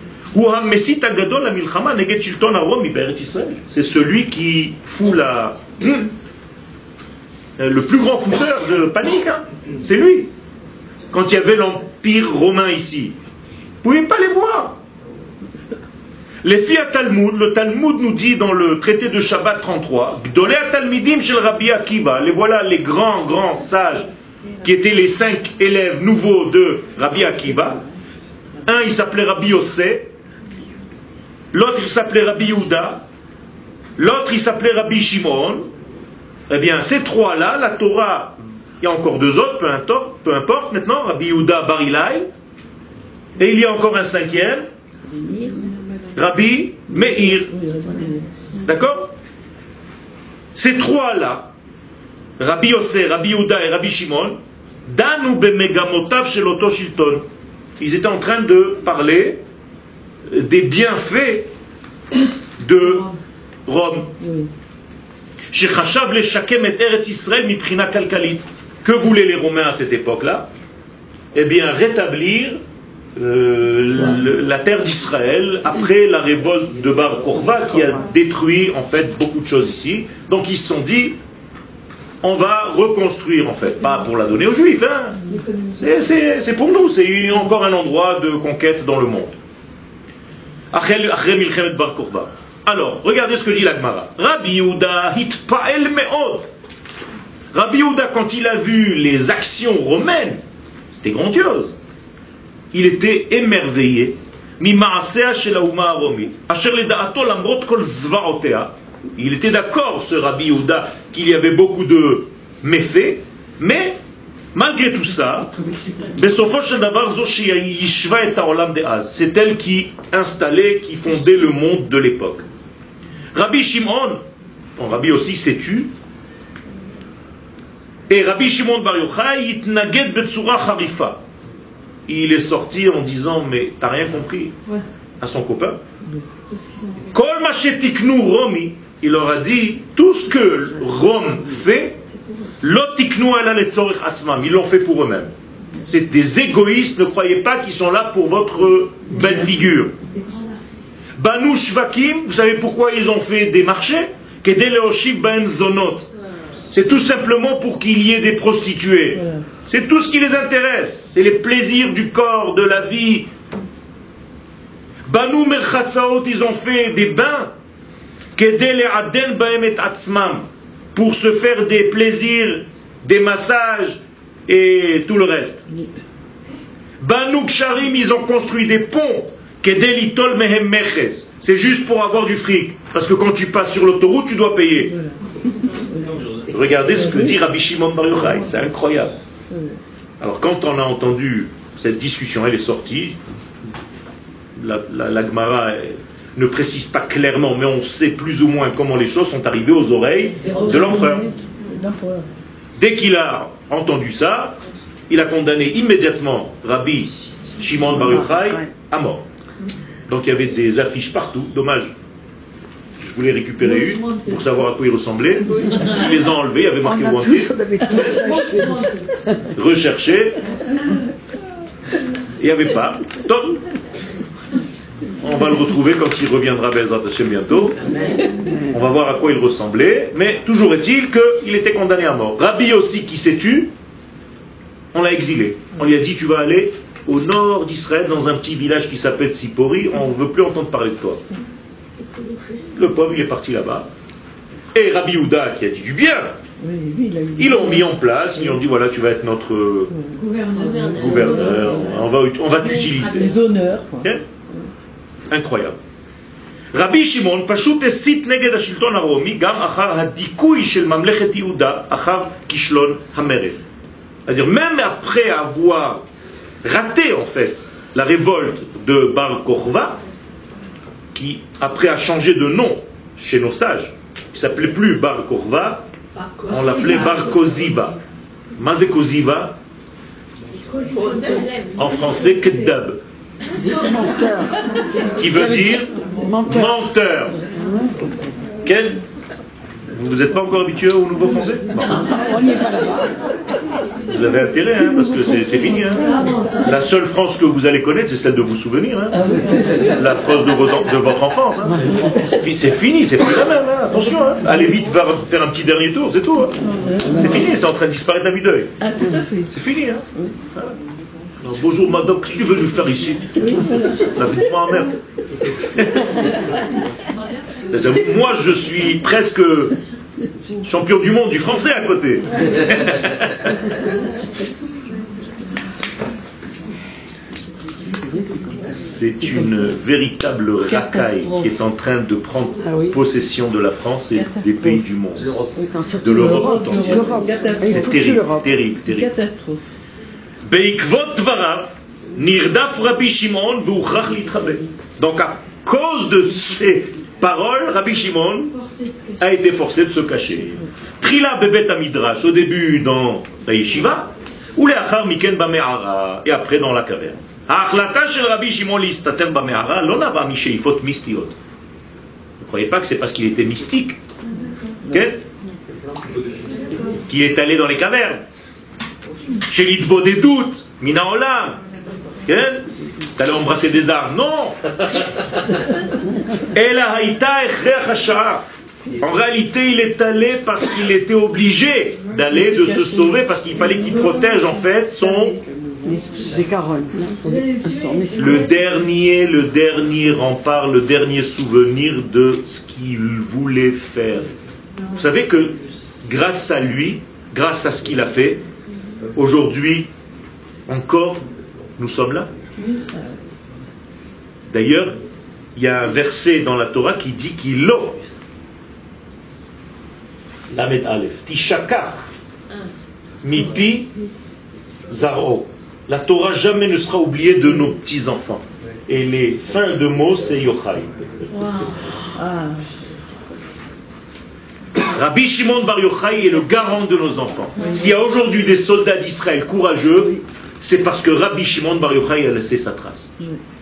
C'est celui qui fout la... Le plus grand fouteur de panique, hein, c'est lui. Quand il y avait l'Empire romain ici, vous ne pouvez pas les voir. Les filles à Talmud, le Talmud nous dit dans le traité de Shabbat trente-trois, Gdolei Talmidim shel Rabbi Akiva, les voilà les grands, grands sages qui étaient les cinq élèves nouveaux de Rabbi Akiva. Un, il s'appelait Rabbi Yossé, l'autre, il s'appelait Rabbi Yehuda, l'autre, il s'appelait Rabbi Shimon. Eh bien, ces trois-là, la Torah, il y a encore deux autres, peu importe, peu importe maintenant, Rabbi Yehuda Bar Ilai, et il y a encore un cinquième, Rabbi Meir. D'accord? Ces trois-là, Rabbi Yossé, Rabbi Yehuda et Rabbi Shimon, Danu bemegamotav shel oto shilton. Ils étaient en train de parler des bienfaits de Rome. Shechachav leshakem et Eretz Israël miprina kalkalit. Que voulaient les Romains à cette époque-là? Eh bien, rétablir euh, le, la terre d'Israël après la révolte de Bar Korva qui a détruit en fait beaucoup de choses ici. Donc ils se sont dit, on va reconstruire en fait, pas pour la donner aux Juifs, hein. C'est pour nous, c'est encore un endroit de conquête dans le monde. Alors, regardez ce que dit la Gemara. Rabbi Yehuda hitpa'el me'od. Rabbi Yehuda, quand il a vu les actions romaines, c'était grandiose. Il était émerveillé. Mima'asea shel ha'uma haromit, asher leda'ato lamrot kol zva'otea. Il était d'accord, ce Rabbi Yehuda, qu'il y avait beaucoup de méfaits, mais Malgré tout ça, c'est elle qui installait, qui fondait le monde de l'époque. Rabbi Shimon, bon, Rabbi aussi s'est tu, et Rabbi Shimon Bar Yochai yitnaged betsura charifa. Il est sorti en disant, mais t'as rien compris, à son copain. Kol ma shetiknu Romi, il leur a dit, tout ce que Rome fait, ils l'ont fait pour eux-mêmes. C'est des égoïstes, ne croyez pas qu'ils sont là pour votre belle figure. Banu Shvakim, vous savez pourquoi ils ont fait des marchés? C'est tout simplement pour qu'il y ait des prostituées. C'est tout ce qui les intéresse. C'est les plaisirs du corps, de la vie. Banu Merchatzaot, ils ont fait des bains. Pour se faire des plaisirs, des massages et tout le reste. Banu Ksharim, ils ont construit des ponts. C'est juste pour avoir du fric. Parce que quand tu passes sur l'autoroute, tu dois payer. Regardez ce que dit Rabbi Shimon Bar Yochai, c'est incroyable. Alors quand on a entendu cette discussion, elle est sortie, la, la, la Gemara ne précise pas clairement, mais on sait plus ou moins comment les choses sont arrivées aux oreilles de l'empereur. Dès qu'il a entendu ça, il a condamné immédiatement Rabbi Shimon Bar Yochai à mort. Donc il y avait des affiches partout, dommage. Je voulais récupérer une pour savoir à quoi il ressemblait. Je les ai enlevés, il y avait marqué Wanted. Recherché. Il n'y avait pas. Top. On va le retrouver quand il reviendra Bezrat Hashem bientôt. On va voir à quoi il ressemblait. Mais toujours est-il qu'il était condamné à mort. Rabbi aussi qui s'est tué, on l'a exilé. On lui a dit, tu vas aller au nord d'Israël, dans un petit village qui s'appelle Tzipori, on ne veut plus entendre parler de toi. Le pauvre, il est parti là-bas. Et Rabbi Yehuda, qui a dit du bien, ils l'ont mis en place, ils lui ont dit, voilà, tu vas être notre gouverneur, gouverneur. On va, on va t'utiliser. Les honneurs. Okay? Incroyable. Rabbi Shimon, פשוט הסית נגד השלטון הרומי, גם אחר הדיכוי של ממלכת יהודה, אחר כישלון המרד. C'est-à-dire, même après avoir raté, en fait, la révolte de Bar Kokhba, qui après a changé de nom chez nos sages, il ne s'appelait plus Bar Kokhba, on l'appelait Bar Koziba. Mazé Koziba, en français, Keddab, qui veut dire menteur. Quel? Vous n'êtes pas encore habitué au nouveau français? Non. On n'y est pas là-bas. Vous avez intérêt, hein, parce que c'est fini. Hein. La seule France que vous allez connaître, c'est celle de vous souvenir. Hein. La France de, vos, de votre enfance. Hein. C'est fini, c'est plus la même. Hein. Attention, hein. Allez vite faire un petit dernier tour, c'est tout. Hein. C'est fini, c'est en train de disparaître à vue d'œil. C'est fini. Hein. Alors, bonjour madame, qu'est-ce que tu veux nous faire ici? La vie de ma mère. Moi, je suis presque champion du monde du français à côté. C'est une véritable racaille qui est en train de prendre possession de la France et des pays du monde, de l'Europe entière. C'est terrible, terrible, terrible. Catastrophe. Donc à cause de ces paroles, Rabbi Shimon a été forcé de se cacher. Trila bebet amidrash, au début dans la yeshiva, ou les achar miken bame'ara, et après dans la caverne. Ha'achlata shel Rabbi Shimon listater bame'ara, lo nava mi sheifot mistiot. Ne croyez pas que c'est parce qu'il était mystique, okay, qu'il est allé dans les cavernes. Chez l'idbo des doutes, mina olam. T'allais embrasser des armes. Non. En réalité, il est allé parce qu'il était obligé d'aller, de se sauver, parce qu'il fallait qu'il protège en fait son... Le dernier, le dernier rempart, le dernier souvenir de ce qu'il voulait faire. Vous savez que grâce à lui, grâce à ce qu'il a fait, aujourd'hui, encore, nous sommes là. D'ailleurs, il y a un verset dans la Torah qui dit qu'il l'o. Lamed Aleph. Tishakach. Mipi Zaro. La Torah jamais ne sera oubliée de nos petits-enfants. Et les fins de mots, c'est Yochai. Wow. Ah. Rabbi Shimon Bar Yochai est le garant de nos enfants. S'il y a aujourd'hui des soldats d'Israël courageux, c'est parce que Rabbi Shimon Bar Yochai a laissé sa trace.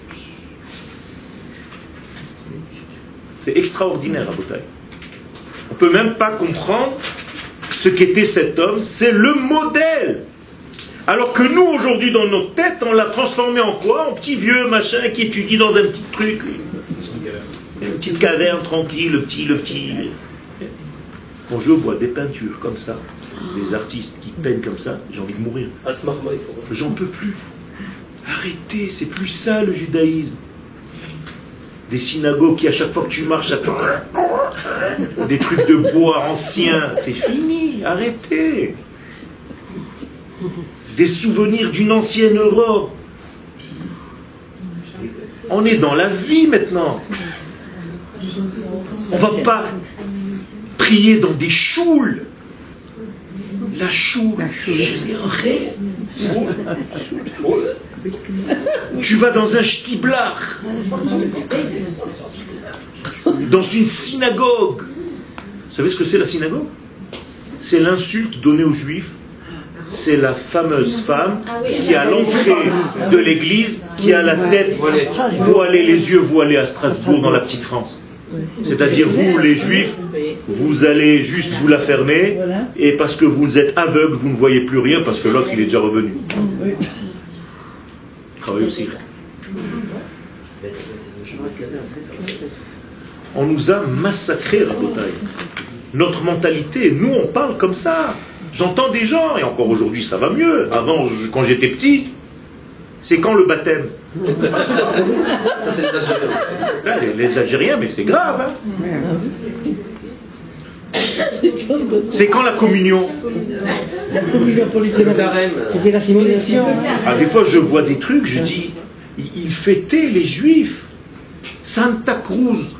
C'est extraordinaire, Rabotai. On ne peut même pas comprendre ce qu'était cet homme. C'est le modèle. Alors que nous, aujourd'hui, dans nos têtes, on l'a transformé en quoi? En petit vieux machin qui étudie dans un petit truc. Une petite caverne tranquille, le petit, le petit. Quand je vois des peintures comme ça, des artistes qui peignent comme ça, j'ai envie de mourir. J'en peux plus. Arrêtez, c'est plus ça le judaïsme. Des synagogues qui, à chaque fois que tu marches, attends. Des trucs de bois anciens, c'est fini, arrêtez. Des souvenirs d'une ancienne Europe. On est dans la vie maintenant. On ne va pas prier dans des choules. La choule. Tu vas dans un shtiblar, dans une synagogue. Vous savez ce que c'est la synagogue? C'est l'insulte donnée aux juifs. C'est la fameuse femme qui, à l'entrée de l'église, qui a la tête voilée, les yeux voilés à Strasbourg, dans la petite France. C'est-à-dire, vous, les juifs, vous allez juste vous la fermer, et parce que vous êtes aveugles, vous ne voyez plus rien, parce que l'autre, il est déjà revenu. Travaille aussi. On nous a massacrés, Rabotai. Notre mentalité, nous, on parle comme ça. J'entends des gens, et encore aujourd'hui ça va mieux. Avant, je, quand j'étais petit, c'est quand le baptême? Ça, c'est les Algériens. Là, les, les Algériens, mais c'est grave. Hein. C'est quand la communion? La communion pour les c'était la simulation. Ah, des fois, je vois des trucs, je dis, ils fêtaient les Juifs. Santa Cruz.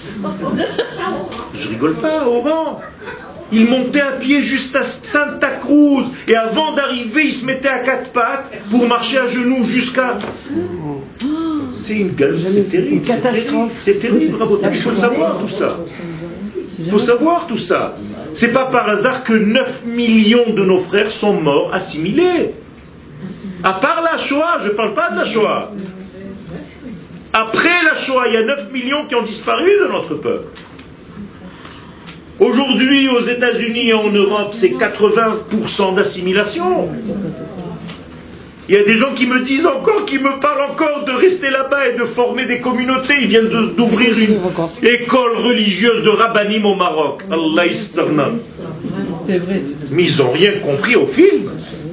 Je rigole pas, au vent. Il montait à pied juste à Santa Cruz et avant d'arriver, il se mettait à quatre pattes pour marcher à genoux jusqu'à... C'est une gueule, c'est terrible. Une catastrophe. C'est terrible, Rabotai. Il faut le savoir tout ça. Il faut savoir tout ça. C'est pas par hasard que neuf millions de nos frères sont morts assimilés. À part la Shoah, je ne parle pas de la Shoah. Après la Shoah, il y a neuf millions qui ont disparu de notre peuple. Aujourd'hui, aux États-Unis et en Europe, c'est quatre-vingts pour cent d'assimilation. Il y a des gens qui me disent encore, qui me parlent encore de rester là-bas et de former des communautés. Ils viennent d'ouvrir une école religieuse de rabbinim au Maroc. Allah istarna. C'est vrai. Mais ils n'ont rien compris au film.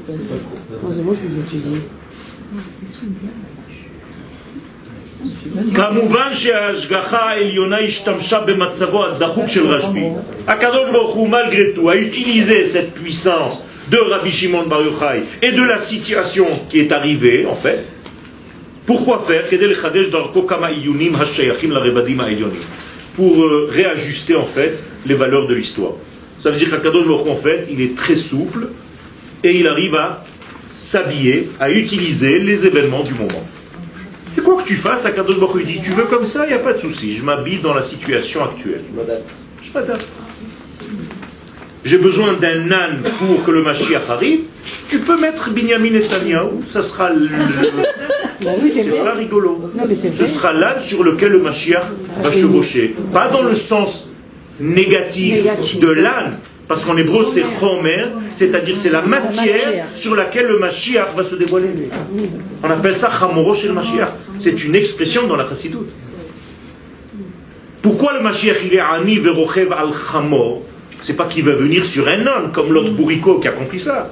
כמובן שההשגחה העליונה השתמשה במצבו הדחוק של רשב"י. הקדוש ברוך הוא, malgré tout, a utilisé cette puissance de Rabbi Shimon Bar Yochai et de la situation qui est arrivée, en fait. Pourquoi faire? כדי לחדש דרכו כמה עיונים השייכים לרבדים העליונים. Pour euh, réajuster, en fait, les valeurs de l'histoire. Ça veut dire qu'Akadosh Baruch Hu, en fait, il est très souple et il arrive à s'habiller, à utiliser les événements du moment. Et quoi que tu fasses, Akadosh Baruch Hu dit, tu veux comme ça, il n'y a pas de souci, je m'habille dans la situation actuelle. Je m'adapte. J'ai besoin d'un âne pour que le Mashiach arrive, tu peux mettre Binyamin Netanyahu, ça sera le... c'est pas rigolo. Ce sera l'âne sur lequel le Mashiach va chevaucher. Pas dans le sens négatif de l'âne, parce qu'en hébreu c'est chomer, c'est-à-dire c'est la matière sur laquelle le Mashiach va se dévoiler. On appelle ça chamoro chez le Mashiach. C'est une expression dans la Chassidut. Pourquoi le Mashiach il est ani verochev al chamor? C'est pas qu'il va venir sur un âne comme l'autre bourricot qui a compris ça.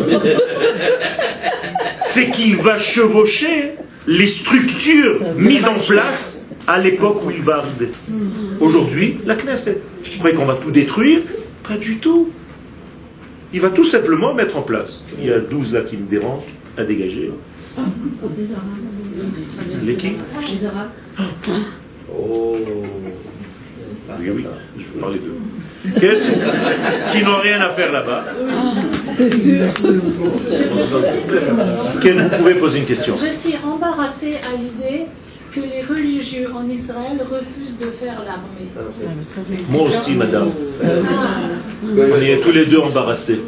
C'est qu'il va chevaucher les structures mises en place à l'époque où il va arriver. Aujourd'hui, la Knesset. Vous croyez qu'on va tout détruire? Pas du tout. Il va tout simplement mettre en place. Il y a douze là qui me dérangent à dégager. Les qui? Oh. Oui, oui, je vais parler d'eux. Qui n'ont rien à faire là-bas. C'est sûr. Quel, vous pouvez poser une question. Je suis embarrassée à l'idée que les religieux en Israël refusent de faire l'armée. Moi aussi, madame. On est tous les deux embarrassés.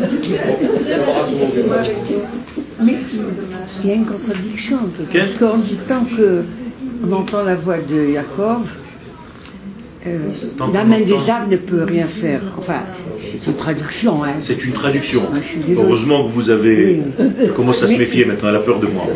Mais il y a une contradiction un peu. Parce qu'en dit tant qu'on entend la voix de Jacob, euh, la main des âmes ne peut rien faire. Enfin, c'est une traduction. Hein. C'est une traduction. Ah, je suis désolée. Heureusement que vous avez... Oui. Elle commence à se méfier maintenant, elle a peur de moi.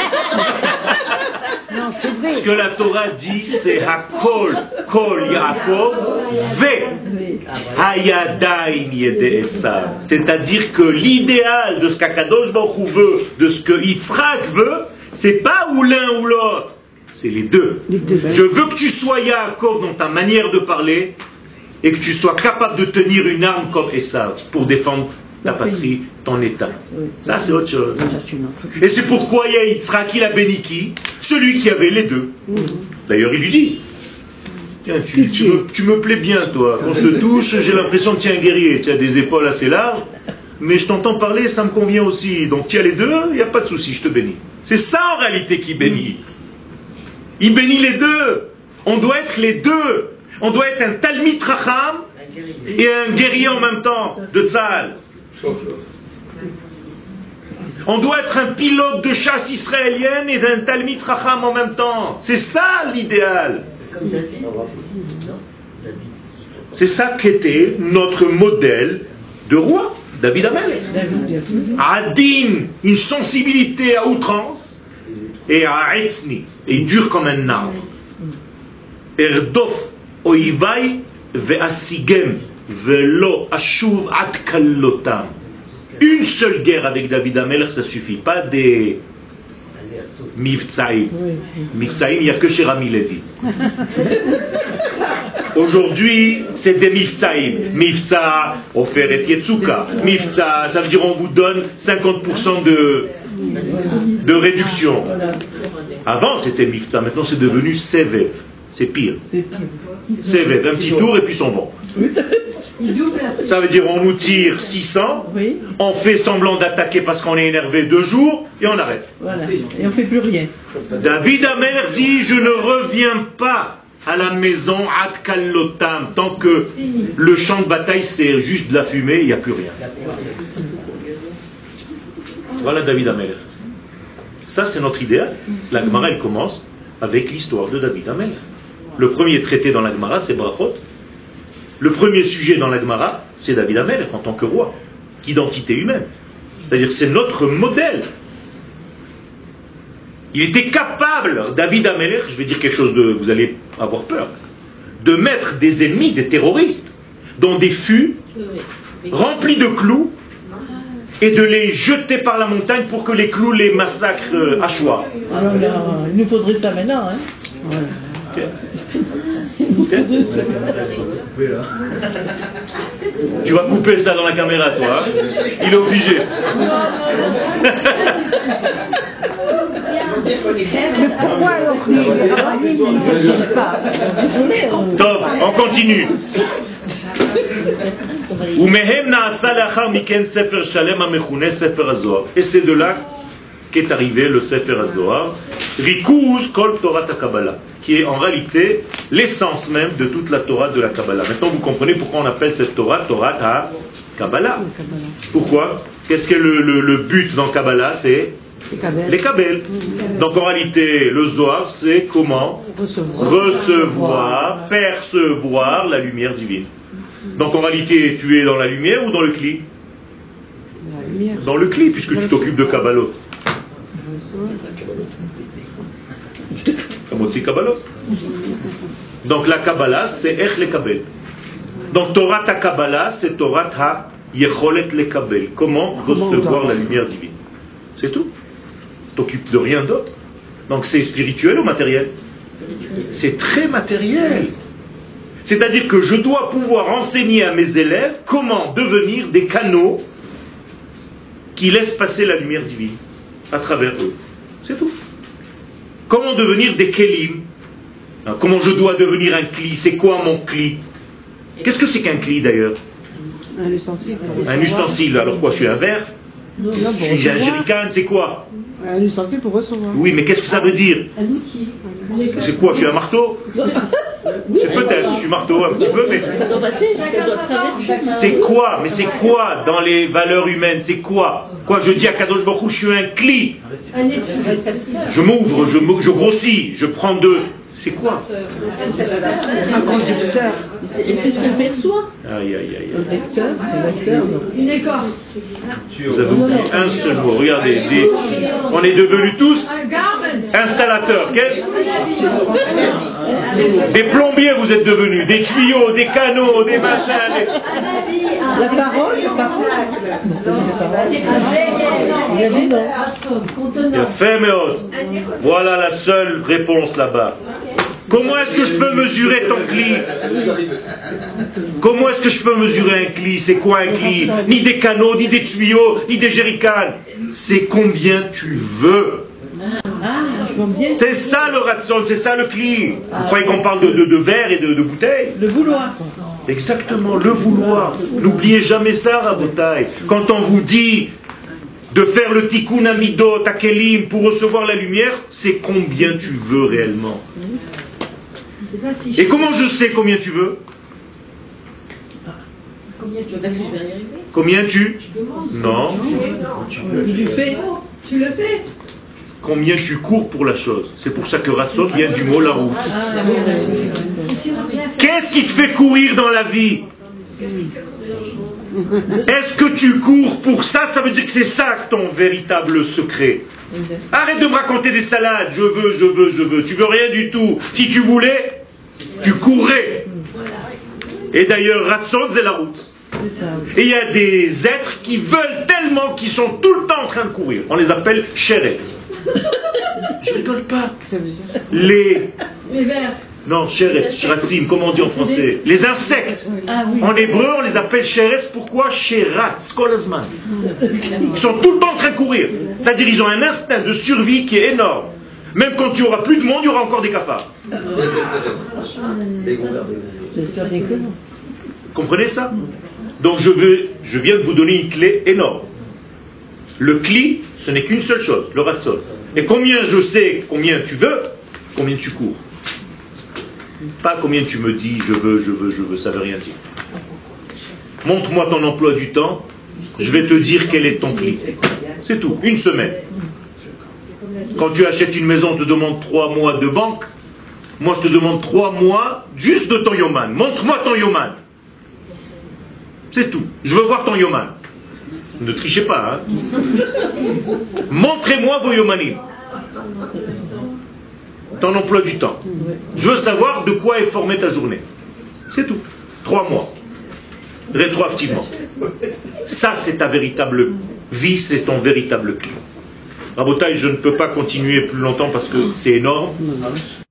Non, c'est vrai. Ce que la Torah dit, c'est Hakol, Kol Yaakov, Ve, Hayadaim Yede Esav. C'est-à-dire que l'idéal de ce qu'Akadosh Baruch Hu veut, de ce que Yitzhak veut, c'est pas ou l'un ou l'autre, c'est les deux. Les deux, ben. Je veux que tu sois Yaakov dans ta manière de parler et que tu sois capable de tenir une arme comme Esav pour défendre ta patrie, ton état. Oui. Ça, c'est autre chose. Ça, c'est une autre chose. Et c'est pourquoi il y a Yitzhak, il a béni qui? Celui qui avait les deux. D'ailleurs, il lui dit, tiens, tu, tu, me, tu me plais bien, toi. Quand je te touche, j'ai l'impression que tu es un guerrier. Tu as des épaules assez larges, mais je t'entends parler, ça me convient aussi. Donc tu as les deux, il n'y a pas de souci, je te bénis. C'est ça en réalité qui bénit. Il bénit les deux. On doit être les deux. On doit être un Talmid Racham et un guerrier en même temps, de Tzahal. On doit être un pilote de chasse israélienne et d'un Talmid Racham en même temps. C'est ça l'idéal. C'est ça qu'était notre modèle de roi, David Amelech. Adin, une sensibilité à outrance, et à Etzni, et dur comme un arbre. Erdof oivai ve'asigem ve'lo ashuv ad kallotam. Une seule guerre avec David Amelech, ça suffit. Pas des Mivtsaïm. Mivtsaïm, il n'y a que chez Rami Levi. Aujourd'hui, c'est des Mivtsaïm. Mivtsa, Oferet Yetsuka. Mivtsa, ça veut dire on vous donne cinquante pour cent de, de réduction. Avant, c'était Mivtsa. Maintenant, c'est devenu Sevev. C'est pire. Sevev, un petit tour et puis son vent. Ça veut dire on nous tire six cents, Oui. on fait semblant d'attaquer parce qu'on est énervé deux jours et on arrête. Voilà. Et on ne fait plus rien. David Amelech dit je ne reviens pas à la maison ad kallotam tant que le champ de bataille c'est juste de la fumée, il n'y a plus rien. Voilà David Amelech. Ça c'est notre idéal. La Gemara elle commence avec l'histoire de David Amelech. Le premier traité dans la Gemara c'est Brachot. Le premier sujet dans la Gemara, c'est David Amelech en tant que roi, qu'identité humaine. C'est-à-dire c'est notre modèle. Il était capable, David Amelech, je vais dire quelque chose de, vous allez avoir peur, de mettre des ennemis, des terroristes, dans des fûts remplis de clous et de les jeter par la montagne pour que les clous les massacrent à choix. Alors là, il nous faudrait ça maintenant. Hein. Voilà. Okay. Il nous faudrait ça. Tu vas couper ça dans la caméra, toi. Hein? Il est obligé. Mais pourquoi alors lui, il ne fait pas? Top, on continue. Et c'est de là qu'est arrivé le Sefer HaZohar, Rikuz Kol Torah Kabbalah, qui est en réalité l'essence même de toute la Torah de la Kabbalah. Maintenant, vous comprenez pourquoi on appelle cette Torah Torah Ha Kabbalah. Pourquoi? Qu'est-ce que le, le, le but dans Kabbalah? C'est les Kabbel. Donc en réalité, le Zohar, c'est comment recevoir, recevoir, percevoir la lumière divine. Donc en réalité, tu es dans la lumière ou dans le cli? Dans le cli, puisque tu t'occupes de Kabbalot. Donc la Kabbalah, c'est Ech le Kabel. Donc Torah ta Kabbalah, c'est Torah ta Yecholet le Kabel. Comment recevoir la lumière divine. C'est tout. T'occupes de rien d'autre. Donc c'est spirituel ou matériel? C'est très matériel. C'est-à-dire que je dois pouvoir enseigner à mes élèves comment devenir des canaux qui laissent passer la lumière divine à travers eux. C'est tout. Comment devenir des kelim? Comment je dois devenir un cli? C'est quoi mon cli? Qu'est-ce que c'est qu'un cli d'ailleurs? Un ustensile. Un ustensile, alors quoi, je suis un verre? Non, Je suis un jerrycan, c'est quoi? Un ustensile pour recevoir. Oui, mais qu'est-ce que ça veut dire? Un outil. C'est quoi, je suis un marteau? C'est peut-être, je suis marteau un petit peu, mais... Ça doit passer, ça doit traverser. C'est quoi? Mais c'est quoi dans les valeurs humaines? C'est quoi? Quoi, je dis à Kadosh Baruch Hu, je suis un cli. Un étui. Je m'ouvre, je, me- je grossis, je prends deux. C'est quoi? Un conducteur. Et c'est ce qu'on perçoit. Aïe, aïe, aïe, aïe. Un vecteur, un vecteur, non. Une écorce. Vous avez oublié un seul mot. Regardez, des- on est devenus tous Un garment. installateurs. ok? Des plombiers, vous êtes devenus. Des tuyaux, des canaux, des machins. des- La parole, la parole. Il y a des noms. Il a fait, mais autres. Voilà la seule réponse là-bas. Comment est-ce que je peux mesurer ton cli? Comment est-ce que je peux mesurer un cli? C'est quoi un cli? Ni des canaux, ni des tuyaux, ni des jerrycans. C'est combien tu veux. Ah, je vois bien. C'est ça le ratson, c'est ça le cli. Vous croyez qu'on parle de, de, de verre et de, de bouteilles? Le vouloir. Exactement, le vouloir. N'oubliez jamais ça, Rabotai. Quand on vous dit de faire le tikkun amidot, takelim, pour recevoir la lumière, c'est combien tu veux réellement. Et comment je sais combien tu veux? Combien tu veux? Parce que je vais y arriver. Combien tu? Non. Il lui fait. Tu le fais. Combien tu cours pour la chose. C'est pour ça que ratson vient du mot la route. Qu'est-ce qui te fait courir dans la vie? Est-ce que tu cours pour ça? Ça veut dire que c'est ça ton véritable secret. Arrête de me raconter des salades. Je veux, je veux, je veux. Tu veux rien du tout. Si tu voulais, tu courrais. Et d'ailleurs, ratson, c'est la route. Et il y a des êtres qui veulent tellement qu'ils sont tout le temps en train de courir. On les appelle sheretz. Je rigole pas. Les... Les verres. Non, sheretz, shratzim, comment on dit en français? Les insectes. En hébreu, on les appelle sheretz. Pourquoi? Sheratz, kolazman. Ils sont tout le temps en train de courir. C'est-à-dire ils ont un instinct de survie qui est énorme. Même quand il n'y aura plus de monde, il y aura encore des cafards. Comprenez ça? Donc je, veux, je viens de vous donner une clé énorme. Le cli, ce n'est qu'une seule chose, le ratson. Et combien je sais combien tu veux, combien tu cours. Pas combien tu me dis je veux, je veux, je veux, ça ne veut rien dire. Montre-moi ton emploi du temps, je vais te dire quel est ton cli. C'est tout, une semaine. Quand tu achètes une maison, on te demande trois mois de banque. Moi, je te demande trois mois juste de ton yoman. Montre-moi ton yoman. C'est tout. Je veux voir ton yoman. Ne trichez pas, hein. Montrez-moi vos yomanim. Ton emploi du temps. Je veux savoir de quoi est formée ta journée. C'est tout. Trois mois. Rétroactivement. Ça, c'est ta véritable vie, c'est ton véritable client. Rabotaï, je ne peux pas continuer plus longtemps parce que c'est énorme.